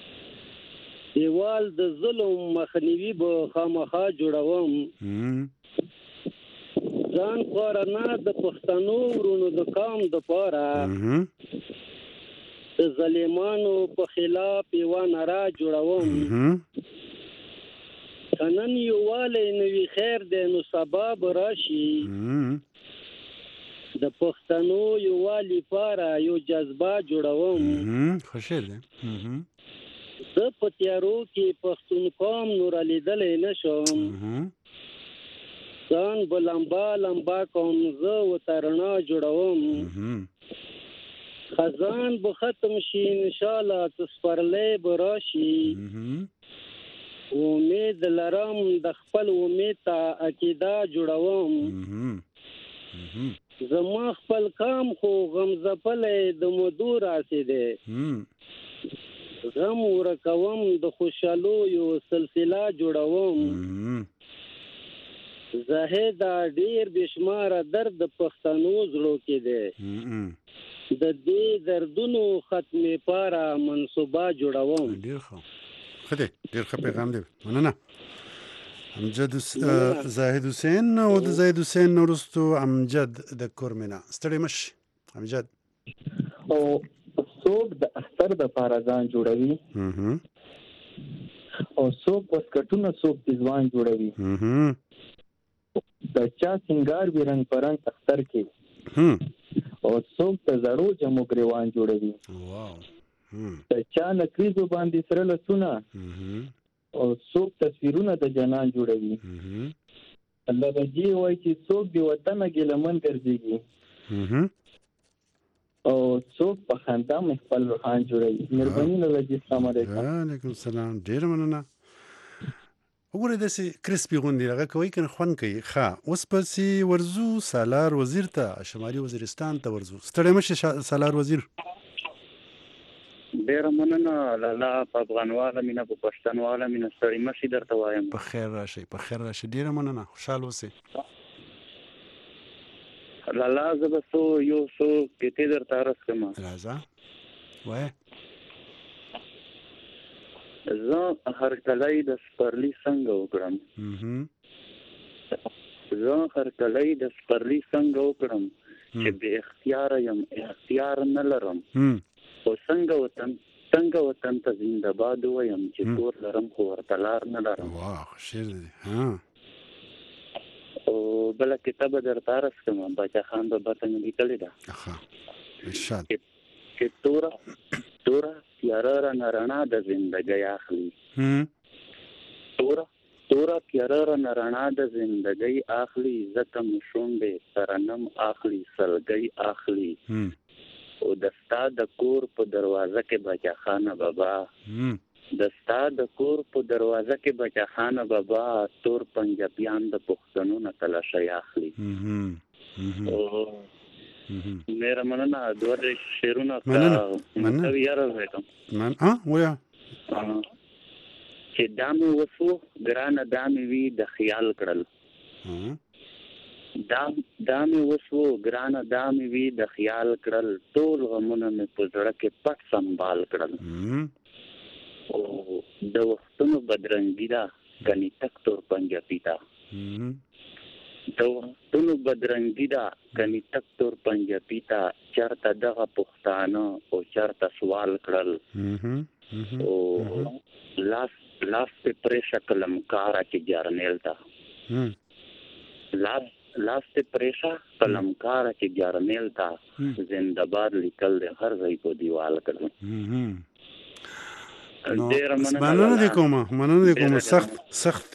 دیوال د ظلم مخنیوي به خامخا جوړوم ځان خور نه د پښتنو ورونو د قام د پاره د ظالمانو په خلاف یو نارا جوړوم کنن یو والی نوی خیر دی نو سبا براشي د پښتنو یو والی پاره یو جذبه جوړوم خوشاله ده زه په تیارو کې پښتون قوم نور لیدلې نشم ځان بلمبا لمبا کوم زه وترنا جوړوم خزان به ختم شي ان شاء الله تسپرلې براشي امید لرم د خپل امید ته عقیده جوړوم زما خپل کام خو غم زپلې د مدور راسیده غم ورکوم د خوشالو یو سلسله جوړوم زاهد ډیر بشمار درد پښتنو زړو کې ده د دې دردونو ختمه پاره منصوبه جوړوم ډیر ښه خدای ډیر ښه پیغام دی مننه امجد زاهد حسین او د زاهد حسین نورستو امجد د کورمنا ستړي مش امجد او څوک د اختر د پارازان جوړوي او څوک وسکټونه څوک د ځوان جوړوي د چا سنگار ویرنګ پرنګ اختر کې او څوک د زړو جمو گریوان جوړوي واو د چا نکریزو باندې سره لسونه او څوک تصویرونه د جنان جوړوي الله بجي وای چې څوک دی وطن کې لمن ګرځيږي او څوک په خندا خپل روحان جوړوي مهرباني لږه السلام علیکم وعلیکم السلام ډیر مننه وګوره د سي کرسپي غوندي هغه کوي کنه خون کوي ښه اوس پسې ورزو سالار وزیر ته شمالي وزیرستان ته ورزو ستړی مشه سالار وزیر ډیر مننه لاله په افغانواله مینا په پښتنواله مینا ستړي مشي درته وایم په خیر راشي په خیر راشي ډیر مننه خوشاله اوسئ لاله زبسو یو سو کته درته راځم راځه وای زه هر کله د سپرلی څنګه وکړم زه هر کله د سپرلی څنګه وکړم چې به اختیار یم اختیار نه لرم او څنګه وطن څنګه وطن ته زنده باد وایم چې تور لرم خو ورته لار نه لرم واه شعر دی ها او بل کتاب درته راځم بچا خان به بتن لیکل دا ښه ارشاد چې تورا تورا تیارا رنگ رڼا د زندګۍ اخلي تورا تورا تیارا رنگ رڼا د زندګۍ اخلي زکه مشونډه ترنم اخلي سلګۍ اخلي او دستا د کور په دروازه کې بچا خانه بابا دستا د کور په دروازه کې بچا خانه بابا تور پنجابیان د پښتنو نه تلاشي اخلي او میرا مننه دوه شعرونه مننه یاره وکم من ها ویا چې دامه وسو ګرانه دامه وی د خیال کړل دام دامه وسو ګرانه دامه وی د خیال کړل ټول غمونه مې په زړه کې پټ سنبال کړل او د وختونو بدرنګی دا غني تک تور پنجابی تا د وختونو بدرنګی دا غني تک تور پنجابی تا چرته دغه پښتانه او چرته سوال کړل او لاس لاس په پریشا کلم کارا کې جارنیل تا لاس لاس په پریشا کلم کارا کې جارنیل تا زنده‌باد لیکل د هر ځای په دیوال کړل مننه دې کومه مننه دې کومه سخت سخت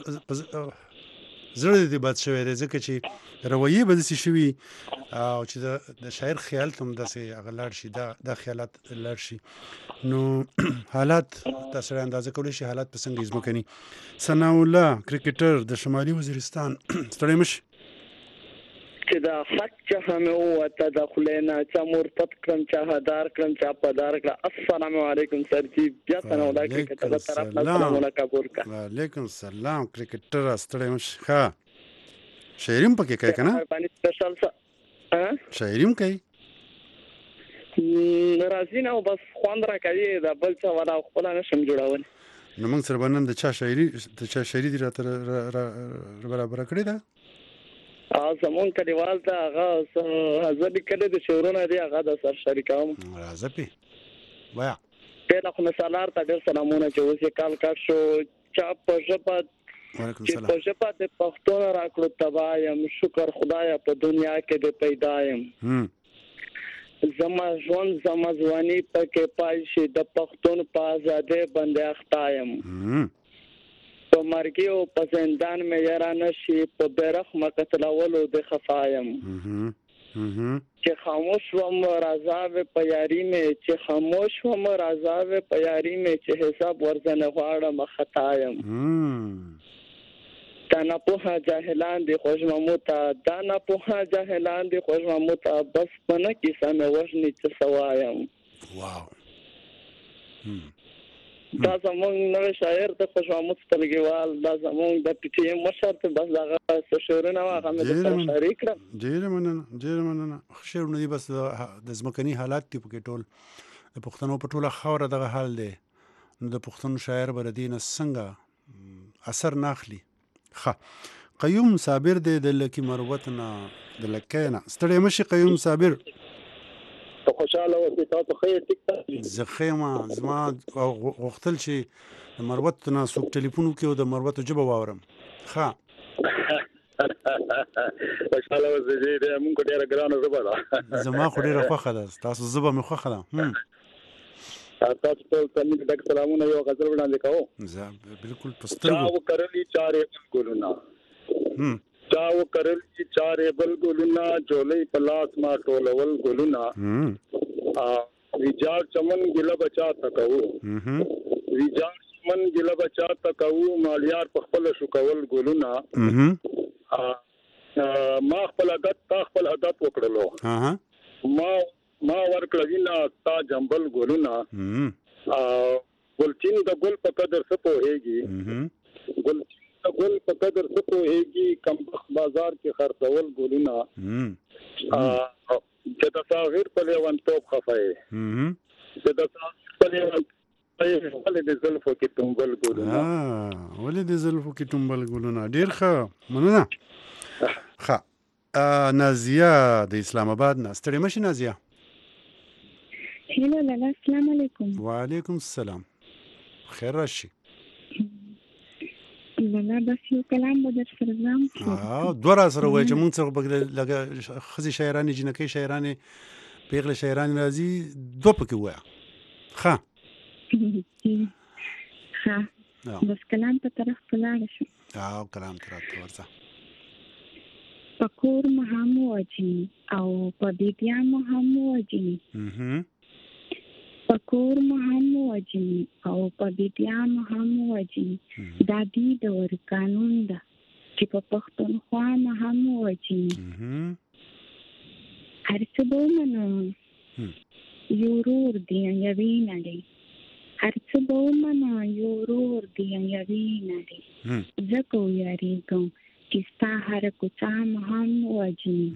زړه دې بد شوی دی ځکه چې رویې به داسې شوي او چې د شاعر خیال ته هم داسې هغه لاړ شي دا دا خیالات لاړ شي نو حالات تاسو را اندازه کولی شي حالات په څنګه ځمکني ثناء الله کرکټر د شمالي وزیرستان ستړی مشي چې دا حق چې هم وته د خلینا چې مرتد کړم چې هدار کړم چې پدار کړ السلام علیکم سر جی بیا ثناء الله کرکټر طرف السلام قبول کا وعلیکم السلام کرکټر ستړی مشي ښه شاعریم پکې کوي کنه باندې سپیشل ها شاعریم کوي راځي نو بس خوند را کوي دا بل څه ولا خپل نشم جوړول نو موږ سره باندې د چا شاعري د چا شاعري دی راته برابر کړی دا ا زمون کډیوال ته هغه حاضر کړي د شعرونه دی هغه د سر شریکام راځي په وایا په خو مثالار ته ډېر سلامونه چې اوسې کال کټ شو چا په ژبه وعلیکم السلام چې په ژبه د پښتون راکړو تبایم شکر خدای په دنیا کې د پیدایم زما ژوند زما ځواني پکې پای شي د پښتون په آزادۍ باندې اختایم په مرګ او په زندان مې یاره نشي په بیرخ مقتلولو د خفایم چې خاموش وم رازاو په یاري مې چې خاموش وم رازاو په یاري مې چې حساب ورزنه غواړم خطایم دا نه په جاهلان دي خوش مموتا دا نه په جاهلان دي خوش مموتا بس پنه کې سم وژنې چې سوایم واو دا زمونږ نوې شاعر د خوش مموت سترګیوال دا زمونږ د پی ټی ایم مشر ته بس هغه شعرونه هغه مې سره شریک کړم ډېر مننه ډېر مننه شعرونه دي بس د ځمکني حالات دی په کې ټول د پښتنو په ټوله خاوره دغه حال دی نو د پښتون شاعر بر دین څنګه اثر ناخلی ښه قیوم صابر دی د لکی مروتنا د لکینا ستړی مشي قیوم صابر خوشاله اوسې تاسو خیر ټیک ټاک زه خیمه زما غوښتل چې د مروت نه څوک ټلیفون وکړي او د مروت ژبه واورم ښه خوشاله اوسې چې موږ ډېره ګرانه ژبه ده زما خو ډېره خوښه ده تاسو ژبه مې خوښه ده تاسو ټول ته موږ د سلامونه یو غزل وړاندې کوو زه بالکل په سترګو چاو کرلی چارې ګلونه چاو کرلی چارې بل ګلونه جولې پلاس ما ټولول ګلونه ویجاړ چمن ګله بچا تکو ویجاړ چمن ګله بچا تکو مالیار په خپل شو کول ګلونه ما خپل عادت تا خپل عادت وکړلو ما ما ورکړینا تا جنبل ګلونه ګلچین د ګل په قدر څه پوهیږي ګل ګل په قدر څه پوهیږي کم بازار کې خرڅول ګلونه چې د صغیر په لیوان توپ خفای چې د صغیر په لیوان ولې د زلفو کې ټومبل ګلونه ولې د زلفو کې ټومبل ګلونه ډیر ښه مننه ښه نازیه د اسلام آباد نه ستړي مشي نازیه هلو لالا السلام علیکم وعلیکم السلام خیر راشي لالا بس یو کلام به در سره زم دوه را سره وای چې مونږ سره لګه خزي شاعرانه جنکې شاعرانه پیغله شاعرانه راځي دوه پکې وای ښه ښه بس کلام په طرف ولاړ شو او کلام طرف ورځه پکور مهم وجنی او په بیبیا مهم وجنی پکور مهم وجنی او په بیبیا مهم وجنی دا دی د ور قانون ده چې په پښتونخوا مهم وجنی هر څه به منو یو ورور دی یوې نړۍ هر څه به منو یو ورور دی یوې نړۍ زکو یاریږم چې ستا هر کوڅه مهم وجنی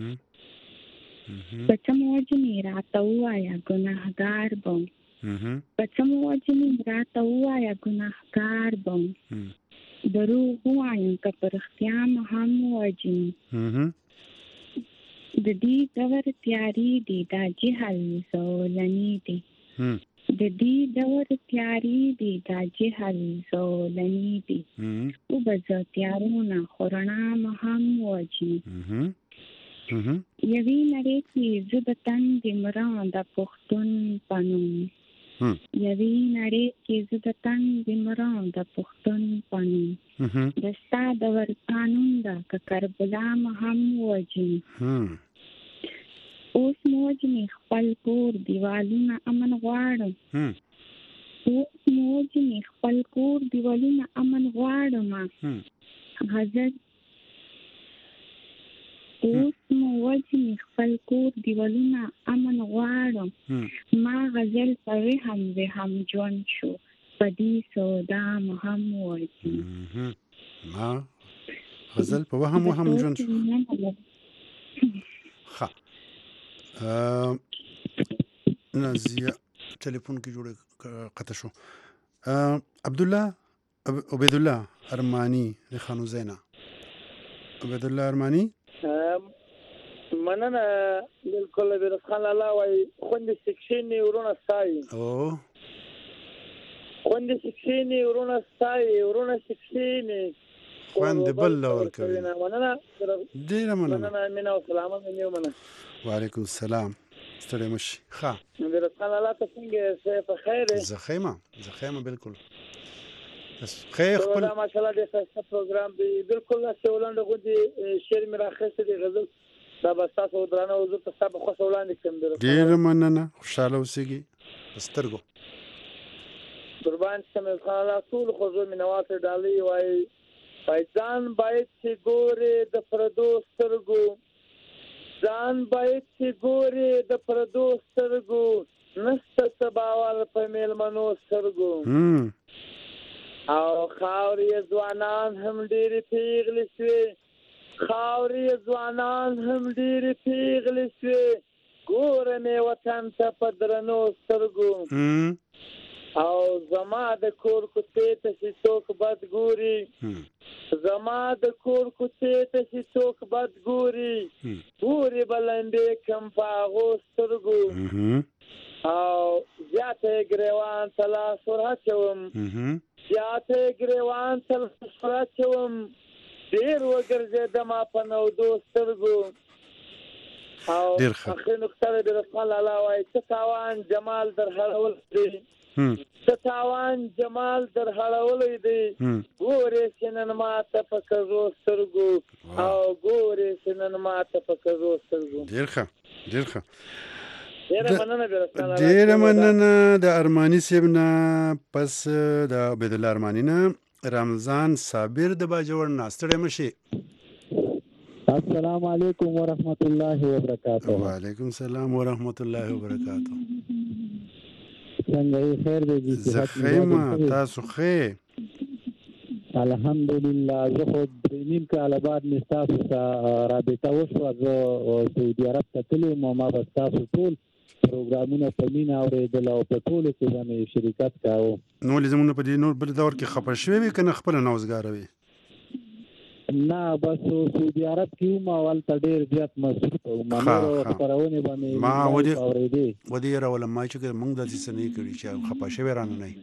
پچم وجنی راته ووایا ګناهګار بم پچم وجنی راته ووایا ګناهګار بم دروغ وایم که په رښتیا مهم وجنی د دې دور تیاری دی دا جهل زولنی دی د دې دور تیاری دی دا جهل زولنی دی او بز تیارونه خورنا مهم وجنی یوی نړۍ کې زه د تن د مران د پښتون پنوم یوې نړۍ کې زه د تن د مرام د پښتون پنوم د ستا د ور قانون ده که کربلا مو هم ووجني اوس مو وجني خپل کور دیوالونه امن غواړم اوس مو وجني خپل کور دیوالونه امن غواړم غزل اوس مو وجني خپل کور دیوالونه امن غواړم ما غزل په وهم وهم ژوند شو په دې سودا مو هم وجني ما غزل په وهم وهم ژوند شو ښه نازیه ټلیفون کې جوړه قطع شو عبد الله عبید الله ارمانی د خانو زینا عبید الله ارمانی مننه بالکل بیرس خان الله وای خوند سکشن ورونه سای او خوند سکشن ورونه سای ورونه سکشن خوند بل ور کوي مننه ډیر مننه مننه امين او سلام امين مننه وعلیکم السلام ستړي مشي ښه بیرس خان الله ته څنګه څه په خیر زخیمه زخیمه بالکل بس خیر خپل ماشاء الله د ښه پروګرام دی بالکل څه ولاند غوډي شعر می راخسته دی غزل دا بس تاسو درانه او زه تاسو خو ولاند کوم ډیر مننه خوشاله اوسئ سترګو قربان شمه خاله ټول خو زه مینوات ډالۍ وای پایځان باید چې ګوره د پردو سترګو ځان باید چې ګوره د پردو سترګو نسته سباوال په میلمنو سترګو او خاورې ځوانان هم ډېری پیغلې شوې خاورې ځوانان هم ډېری پیغلې شوې ګوره مې وطن ته په درنو سترګو او زما د کور کوڅې ته چې څوک بد ګوري زما د کور کوڅې ته چې څوک بد ګوري ګوري بلندې کم په هغو سترګو او زیاته ګریوان ته لاس ورهچوم زیاته ګریوان ته لاس ورهچوم ډېر وګرځېدم په نودو سترګو او اخر نقطه د رسول الله وایي څه تاوان جمال در هړول دی څه تاوان جمال در هړولی دی ګورې چې نن ماته په کږو سترګو او ګورې چې نن ماته په کږو سترګو ډېر ښه ډېر ښه ډېره مننه د ارماني صاحب نه پس د عبید الله ارماني نه رمضان صابر د باجوړ نه ستړی مشي السلام علیکم ورحمت الله وبرکاته وعلیکم السلام ورحمت الله وبرکاته څنګه یې خیر دی زخیمه تاسو خیر الحمدلله زه خو نیم کال بعد مې ستاسو سره رابطه وشوه زه سعودي عرب ته تللی وم ما به ستاسو ټول پروګرامونه په مینه اورېدل او په ټولو کې به مې شرکت کاوه نو ولې زموږ په دې نور بل دور کې خفه شوې وې که نه خپله نوزګاره وې نه بس سعودي عرب کې وم او هلته ډېر زیات مصروف وم نورو خپرونې به مې اورېدې ودې یېرولم ما چې موږ داسې څه نه کړي چې خفه شوې رانه نه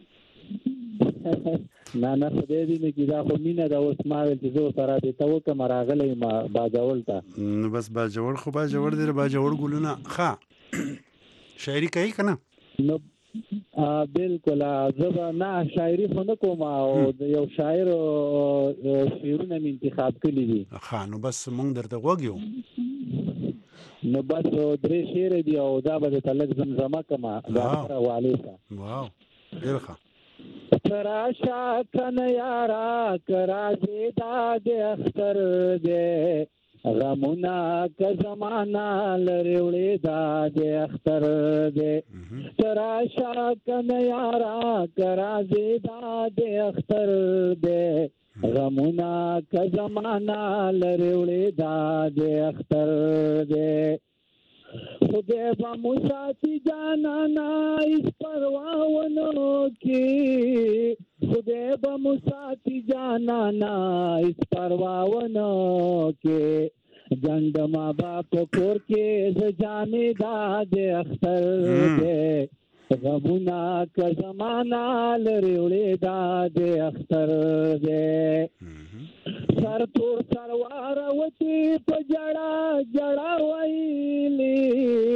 نه نه خدای دې نه کړي دا خو مینه ده اوس ما ویل چې زه ورسره رابطه وکړم راغلی یم باجوړ ته نو بس باجوړ خو باجوړ دی باجوړ ګلونه ښه شاعري کوي که نه نو بالکل زه به نه شاعري خو نه کوم او د یو شاعر شعرونه مې انتخاب کړي دي ښه نو بس موږ درته غوږ یو نو بس درې شعر دي او دا به درته لږ زمزمه کړم د اختر حوالې ته واو ډېر ښه تراشا کن یارا کرازی داد اختر دے غمونا کا زمانہ لریوڑی داد اختر دے تراشا کن یارا کرازی داد اختر دے غمونا کا زمانہ لریوڑی داد اختر دے خدای با مساتی جانا نا اس پرواونو کی خدای با مساتی جانا نا اس پرواونو کی جنڈ ماں باپ کور کے جانے داد اختر دے غمونا کا زمانہ لریوڑے داد اختر دے سر تور سروار وتی په جړا جړا وایلی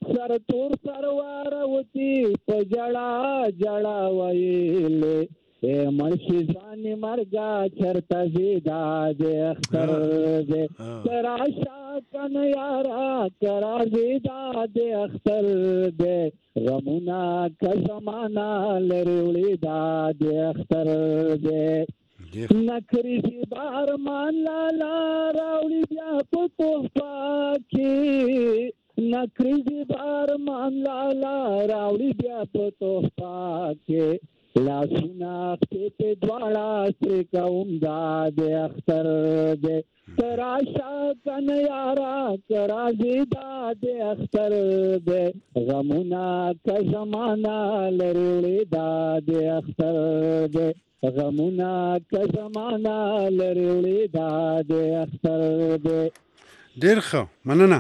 سر تور سروار وتی پجړا جړا ویلې اے مرشي ځان مرګا چرته زیدا دې اختر دې تراشا کن یارا کرا زیدا دې اختر دې غمونا کا زمانہ لري دا دې اختر دې نکری سی بار مان لالا راوړي بیا په توفا کې نکری سی بار مان لالا راوړي بیا په توفا کې لاسونه په دواړه سره کوم دا د اختر دې تراشا کن یارا کرا زیدا د اختر دې غمونا کا زمانہ لري دا د اختر دې غمونا که زمانہ لري دا د اختر دې. ډېر ښه مننه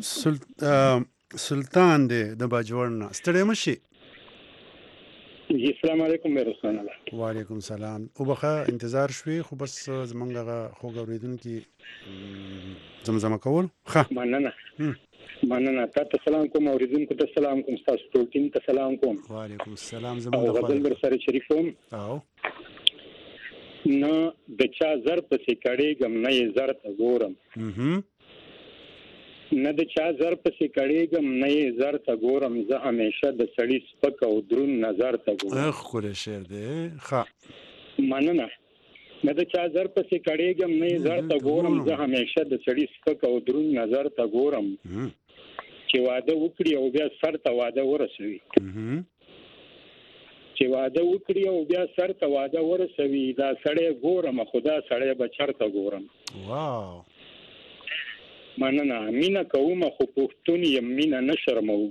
سلطان دې د باجوړ نه ستړی مشي. جی السلام علیکم رسول الله. وعلیکم السلام. او بخا انتظار شوي خو بس زمونږ خو غوړیدونکو زمزمه کول. ښه مننه مننه تاسو سلام کوم اوریدونکو ته سلام کوم تاسو ټول ټیم ته سلام کوم. وعلیکم السلام. زمونږ غزل در سره شریفوم. او نه د چا زر پسې کړېږم نه یې زر ته ګورم نه د چا زر پسې کړېږم نه یې زر ته ګورم زه همیشه د سړي سپک او دروند نظر ته ګورم. ښکلی شعر دی. ښه مننه. نه د چا زر پسې کړېږم نه یې زر ته ګورم زه همیشه د سړي سپک او دروند نظر ته ګورم چې واده وکړي او بیا سر ته واده ورسوي چې واده وکړي او بیا سر ته واده ورسوي دا سړی ګورم خدا سړی به چرته ګورم. واو مننه. مینه کوم خو پښتون یم مینه نه شرموم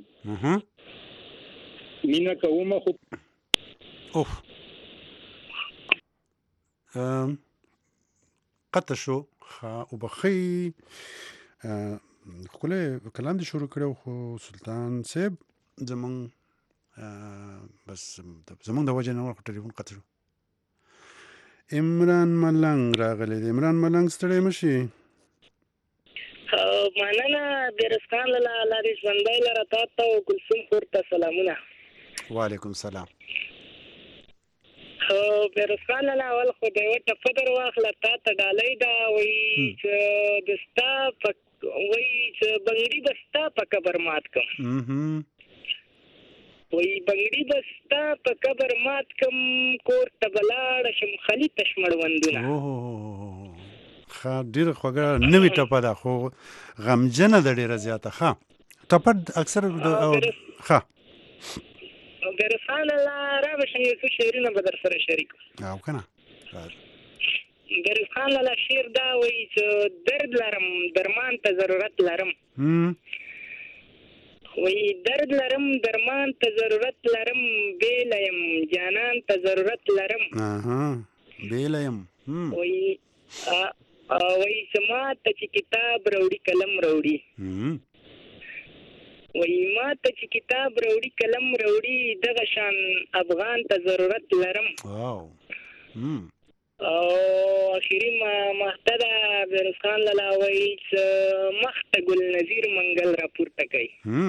مینه کوم خو اوف ام قطع شو او بخي خله کلام دي شروع کړو خو سلطان صاحب زمون بس زمون د وجه نه ورته ټلیفون قطع شو. عمران ملنګ راغلی دی. عمران ملنګ ستړی مشي. مننه بیرستان لاله لاري ژوندۍ لره تاسو او کلثوم پورته سلامونه. وعلیکم السلام. خو بیرستان لاله اول خو د یو ټفدر واخله تاسو ډالۍ دا وایي چې د ستا په وایي چې بنګړي بستا په قبر مات کوم وایي بنګړي بستا په قبر مات کوم کور ته بلاړ شم خلی تشمړوندونه. ښه ډېر خوږه نوې ټپه ده خو غمجنه ده ډېره زیاته. ښه ټپه اکثر ښه بیرستان لاله راوشم یو څو شعرونه به در سره شریک او که نه بیرستان لاله شعر دا وایي چې درد لرم درمان ته ضرورت لرم وایي درد لرم درمان ته ضرورت لرم بیله یم جانان ته ضرورت لرم بیله یم وایي وایي چې ما ته چې کتاب راوړي قلم راوړي وایي ما ته چې کتاب راوړي قلم راوړي دغه شان افغان ته ضرورت لرم. او اخیری مقطع ده بیرستان لاله وایي چې مخ ته ګل نظیر منګل راپورته کوي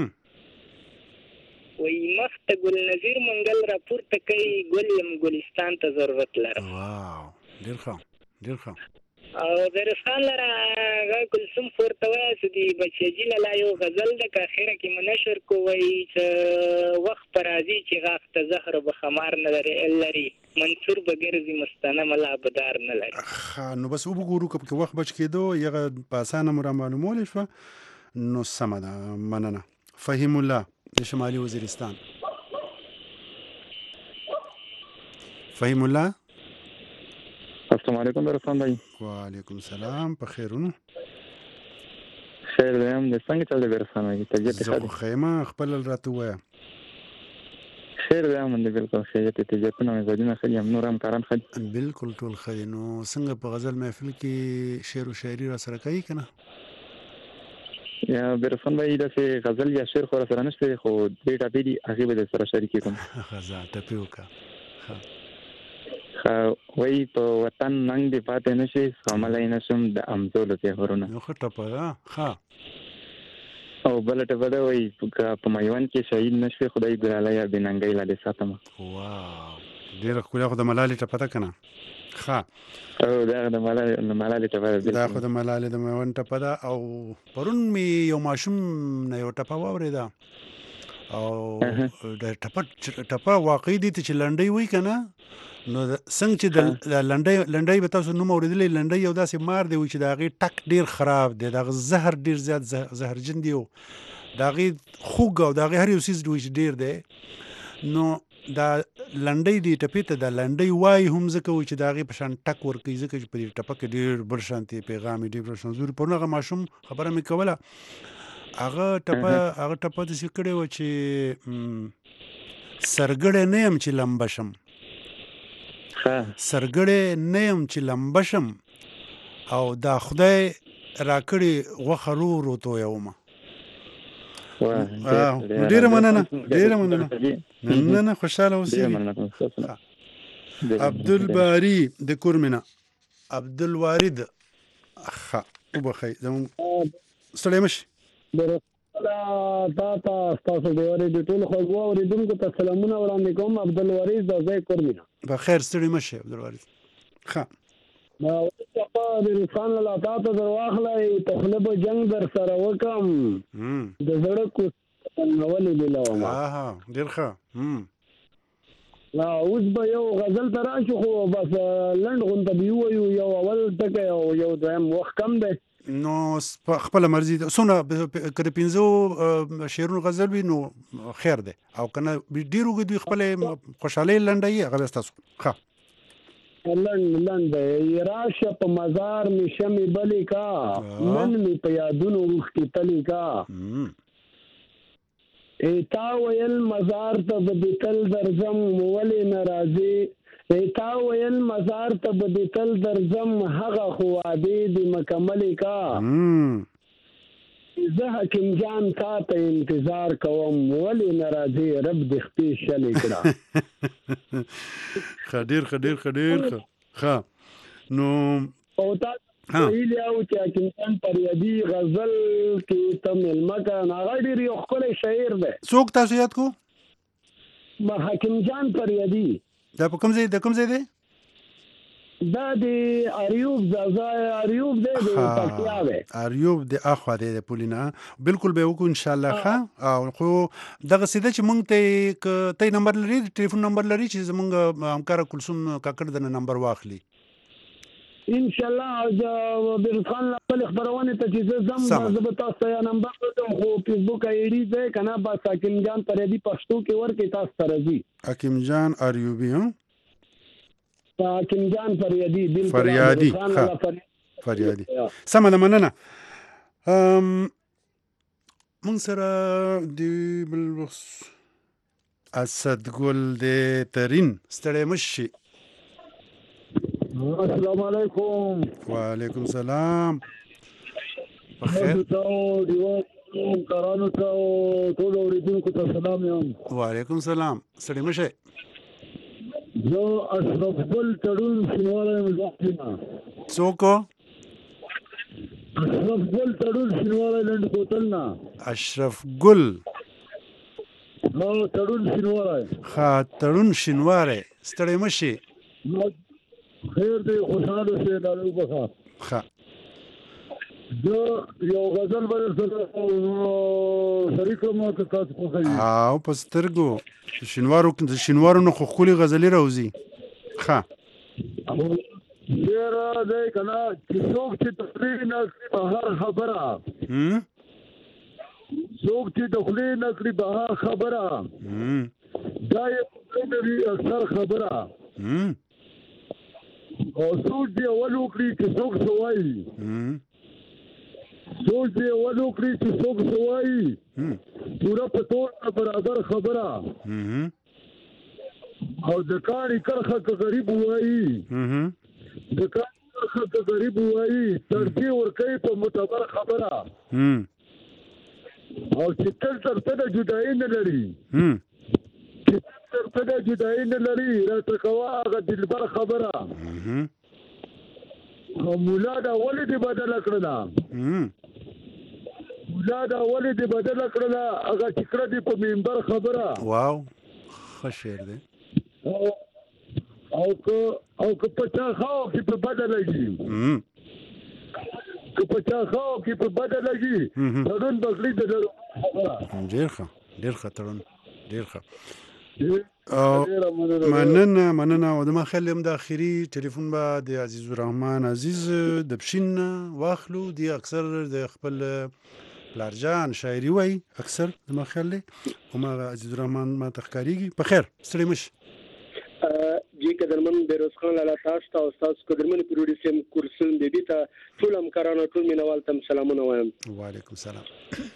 وایي مخ ته ګل نظیر منګل راپورته کوي ګل یم ګلستان ته ضرورت لرم. واو ډېر ښه ډېر ښه. او بیرستان لره هغه کلثوم پورته وایي چې د بچیجي لاله یو غزل ده که اخره کې مو نشر کو وایي چې وخت په راځي چې غاښ ته زهر به خمار نه لري منصور به ګرځي مستانه ملا بدار نه لري. نو بس وګورو که وخت بچ کېدو یغه په اسانه مو رامعلومولی شوه نو سمه ده. مننه. فهیم الله د شمالي وزیرستان. فهیم الله السلام علیکم بیرستان بھائی. وعلیکم السلام. په خیرونو خیر دیم د څنګه چل دی بیرستان بھائی طبیعت ښه دی؟ خیمه خپل راته وایه. خیر دی هم بالکل خیریت طبیعتونه مزاجونه ښه دي نور هم کاران ښه دي. بالکل ټول ښه دي. نو څنګه په غزل محفل کې شعر و شاعري را سره کوي که نه؟ یا بیرستان بھائی داسې غزل یا شعر خو را سره نشته خو درې ټاپې دي هغې به در سره شریکې کوم. ښه ټپې وکړه. وایي په وطن ننګ دې پاتې نشي زغملی نشم د امزولو پیغورونه. یو ښه ټپه ده. ښه او بل ته بده وي په میوان کې شهید نشوي خدای ګراله یا بننګي لا دې ساتم. واو ډیر خو له ملالي ته پته کنه. ښه او دا د ملالي د ملالي ته پته دا خو د ملالي د میوان ته پته. او پرون می یو ماشوم نه یو ټپه واورېده او د ټپه ټپه واقعي دي چې لنډۍ وای کنه نو څنګه چې د لنډۍ لنډۍ به تاسو نوم اورېدلې لنډۍ یو داسې مار دی چې د هغې ټک ډیر خراب دی، د هغه زهر ډیر زیات زهرجن دی، د هغې خوږ او د هغې هر یو څیز دی چې ډیر دی. نو دا لنډۍ دی ټپې ته د لنډۍ وای هم ځکه وایي چې د هغې په شان ټک ورکوي ځکه چې په دې ټپه کې ډېر بل شانتې پیغام یې ډېر بل شان زوري. پرون هغه ماشوم خبره مې کوله هغه ټپه هغه ټپه داسې کړې وه چې سرګړی نه یم چې لمبه شم، سرګړی نه یم چې لمبه شم او دا خدای راکړې غوښه رو رو تویومه. ډیره مننه ډیره مننه نه نه خوشاله اوسئ. عبدالباري د کورمنه عبدالوارد ښه وبخئ زموږ ستړی مه شي. تا ته ستاسو د اورېدو ټولو خوږو اورېدونکو ته سلامونه وړاندې کوم. عبدالوارد د ځای کورمنه. بخیر ستړی مه شي عبدالوارد. ښه د روسان له تا ته در واخلی په خوله به جنګ در سره وکړم د زړه کوڅنولې دې لومه. ډېر ښه. اوس به یو غزل ته راشو خو بس لنډ غونته به ووایو، یو اول ټکی او یو دویم وخت کم دی نو خپله مرضي ده. څومره که د پنځو شعرونو غزل وي نو خیر دی او که نه ډېر اوږد وي خپلې خوشحالۍ لنډوي هغه بیا ستاسو. ښه لنډ لنډ راشه په مزار می شمې بلې کا نن می په یادونو اوښکې تلې کا ای تا ویل مزار ته به دې تل درځم ولې نه راځې ای تا ویل مزار ته به دې تل درځم هغه خو وعدې دې مکملې کا زه حکیم جان تا ته انتظار کوم ولې نه راځې رب دې خپې شلې کړه. ښه ډېر ښه ډېر ښه ډېر ښه. ښه نو او تا ویلي او چې حکیم جان پریادي غزل کې ته مېلمه کړه هغه ډېر یو ښکلی شاعر دی. څوک تاسو یاد کو؟ حکیم جان پریادي. دا په کوم ځای د کوم ځای دی؟ دا د اریوب ځای اریوب دی د پکتیا دی. اریوب د اخوا دی د پولینا بالکل به وکړو انشاءالله. ښه او خو دغسې ده چې موږ ته ته نمبر لري ټلیفون نمبر لري چې زموږ همکاره کلثوم کاکړ د نمبر واخلي انشاءالله. او بیروز خان خپل خبرونه ته چې زه زم زه به تاسو ته نمبر ورکوم خو فیسبوک آی ډي دی که نه بس حکیم جان پریادي پښتو کې ورکړئ تاسو ته راځي. حکیم جان اریوبي ها حکیم جان فریادي فریادي فریادي سمه ده مننه. موږ سره د بل اسد ګل د ترين ستړی مه شي. السلام علیکم. وعلیکم سلام. بخیر کرانو ته ټول اوریدونکو ته سلام یم. وعلیکم سلام. ستړی مه شئ. زه اشرف ګل تړون شینواری مزاحمه. څوک؟ اشرف ګل تړون شینواری لنډ کوتل نه. اشرف ګل ها تړون شینواری. ښه تړون شینواری ستړی مه شي. خیر دی خوشحاله شئ ډالۍ وبخه. ښه زه یو غزل به درسره شریک کړم که تاسو خوښوي. او په سترګو شینوارو د شینوارو نه خو ښکلې غزلې راوځي. ښه ډېره دی که نه چې څوک چې تقریر نه کړي په هر خبره څوک چې د خولې نه کړي په هر خبره دا یې نه وي اکثر خبره او سوچ دې اول وکړي چې څوک څه وایي سوچ دې اول وکړي چې څوک څه وایي پوره په ټول برابر خبره او د کاڼي کرښه که غریب وایي د کاڼي کرښه که غریب وایي ترجیح ورکوي په معتبر خبره او چې تل تر تله جدایي نه لري چې تر تله جدایي نه لري راته کوه هغه دلبر خبره او مولا دا ولې دې بدله کړله اولاد اولې دې بدل کړله هغه چې کړه دې په منبر خبره واو ښه شعر دی او که او که په چا خواو کې په بده لګي که په چا خواو کې په بده لګي تړون بکړي د خبره ډېر ښه ډېر ښه تړون ډېر ښه مننه مننه او د ما خیال هم د اخري ټلیفون به د عزیز الرحمن عزیز د پښین واخلو دی اکثر د خپل پلارجان شاعري وای اکثر د ما خیال دی او ما عزیز الرحمن ما تخکاریږي په خیر ستړي مش جی قدرمن بیروز خان لاله تاسو ته او تاسو قدرمن پروډوسر کورسن بیبي ته ټول همکارانو ټول مینوال تم سلامونه وایم وعلیکم سلام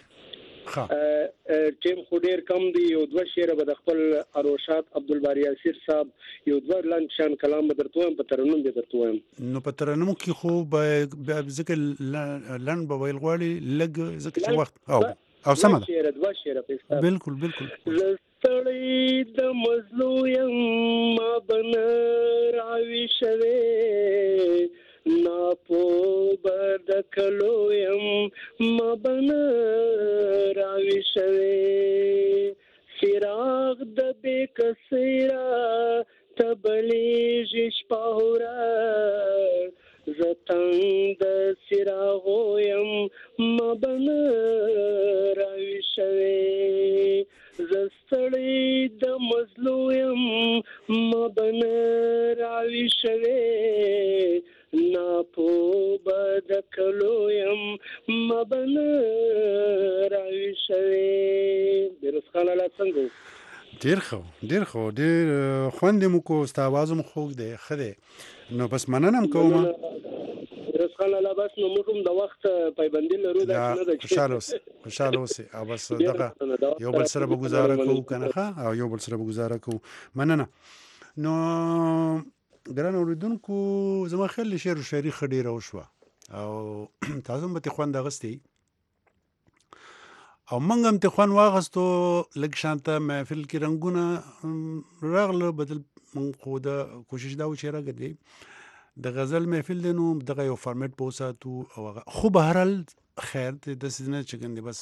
ټیم خو ډیر کم دی یو دوه شعر به د خپل اروشات عبدالباری اسیر صاحب یو دوه لاند شان کلام به درته وایم په ترنم به درته وایم نو په ترنم کې خو به ځکه لاند به ویل غواړي لږ ځکه چې وخت او او سمه ده شعر دوه شعر په بالکل بالکل زستړی د مظلوم ما بنر راوي شوه ناپو بد کلویم ما بنر راوي شوه فراغ د بیکسیرا تبلیج شپاورا زتنگ د سراغویم ما بنر راوي شوه زستړی د مظلوم ما بنر راوي شوه ناپو بد کلویم ما بنر راوي شوه بیروز خان لاله څنګه ډیر خو ډیر خو ډیر خوند مو کو استاواز مو خوږ دی خده نو بس مننم کوم بیروز خان لاله بس نو موږ د وخت پایبندي لرو دا نه ده خوشاله اوسه خوشاله اوسه او بس دغه یو بل سره به گزاره کوو کنه او یو بل سره به گزاره کوو مننه نو ګران اوریدونکو زما خیال شعر او شاعري خډې راوشوه او تاسو هم به خوند اغستی او منګ هم ته خوان واغستو لږ شانته محفل کې رنگونه راغله بدل من خو دا کوشش دا و چې راګدي د غزل محفل دی نو دغه یو فارمیټ پوساتو او خو به هرال خیر د سینه چګندې بس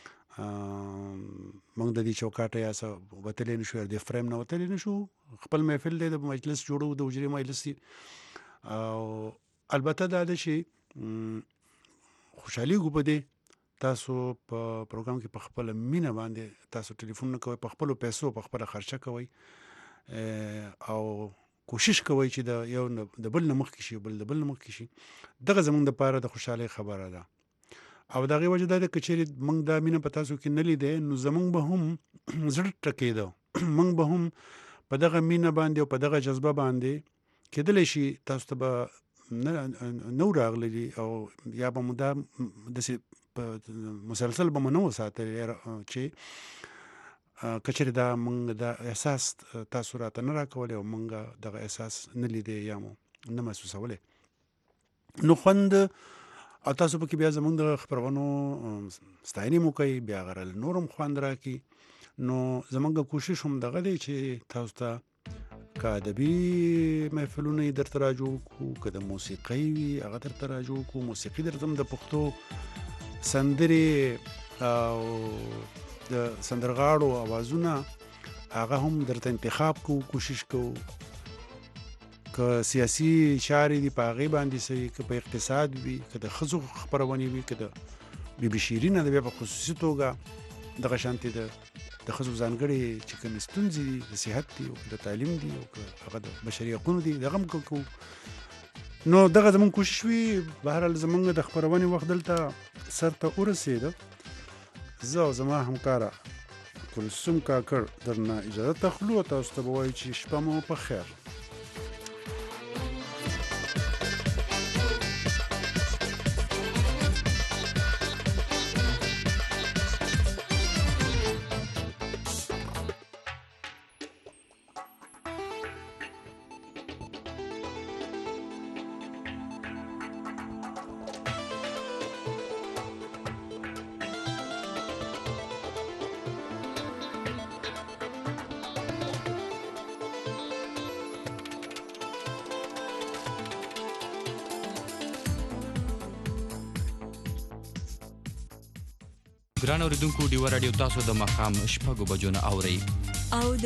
موږ د دې چوکاټه یا څه وتلې نشو د فریم نه وتلې نشو خپل محفل دی د مجلس جوړو د وجري مجلس او البته دا د شي خوشحالي ګو پدې تاسو په پروګرام کې په خپل مینه باندې تاسو ټلیفون نه کوئ په خپل پیسو په خپل خرچه کوئ او کوشش کوئ چې د یو د بل نمخ کې شي بل د بل نمخ کې شي دغه زمونږ د پاره د خوشحالي خبره ده او دغه وجه دا د کچېری موږ د مینه په تاسو کې نه لیدې نو زمونږ به هم زړه ټکېده موږ به هم په دغه مینه باندې او په دغه جذبه باندې کېدلی شي تاسو ته به نو راغلی او یا به مو دا داسې مسلسل به مو نه وساتلی چې کچېرې دا موږ دا احساس تاسو راته نه راکولی او موږ دغه احساس نه لیدې یا مو نه محسوسولی نو خوند او تاسو پکې بیا زموږ د خبرونو ستاینې مو کوي بیا غرل نورم خوند راکړي نو زموږ کوشش هم دغه دی چې تاسو ته که ادبي محفلونه یې درته راجوړ کړو که د موسیقۍ وي هغه درته راجوړ کړو موسیقي درته هم د پښتو سندرې او د سندرغاړو اوازونه هغه هم درته انتخاب کوو کوشش کوو که سیاسي چارې دي په هغې باندې صحیح که په اقتصاد وي که د ښځو خپرونې وي که د بي بي شیرینه د بیا په خصوصي توګه دغه شانتې د د ښځو ځانګړې چې کومې ستونزې دي د صحت دي او د تعلیم دي او که هغه د بشري حقونو دي دغه هم کوو نو دغه زمونږ کوشش وي بهرحال زمونږ د خپرونې وخت دلته سر ته ورسېده زه او زما همکاره کلثوم کاکړ درنه اجازه تخلو تاسو ته به وایو چې شپه مو په خیر ګران اوریدونکو ډیوه راډیو تاسو د مخام شپږو بجو نه اورئ او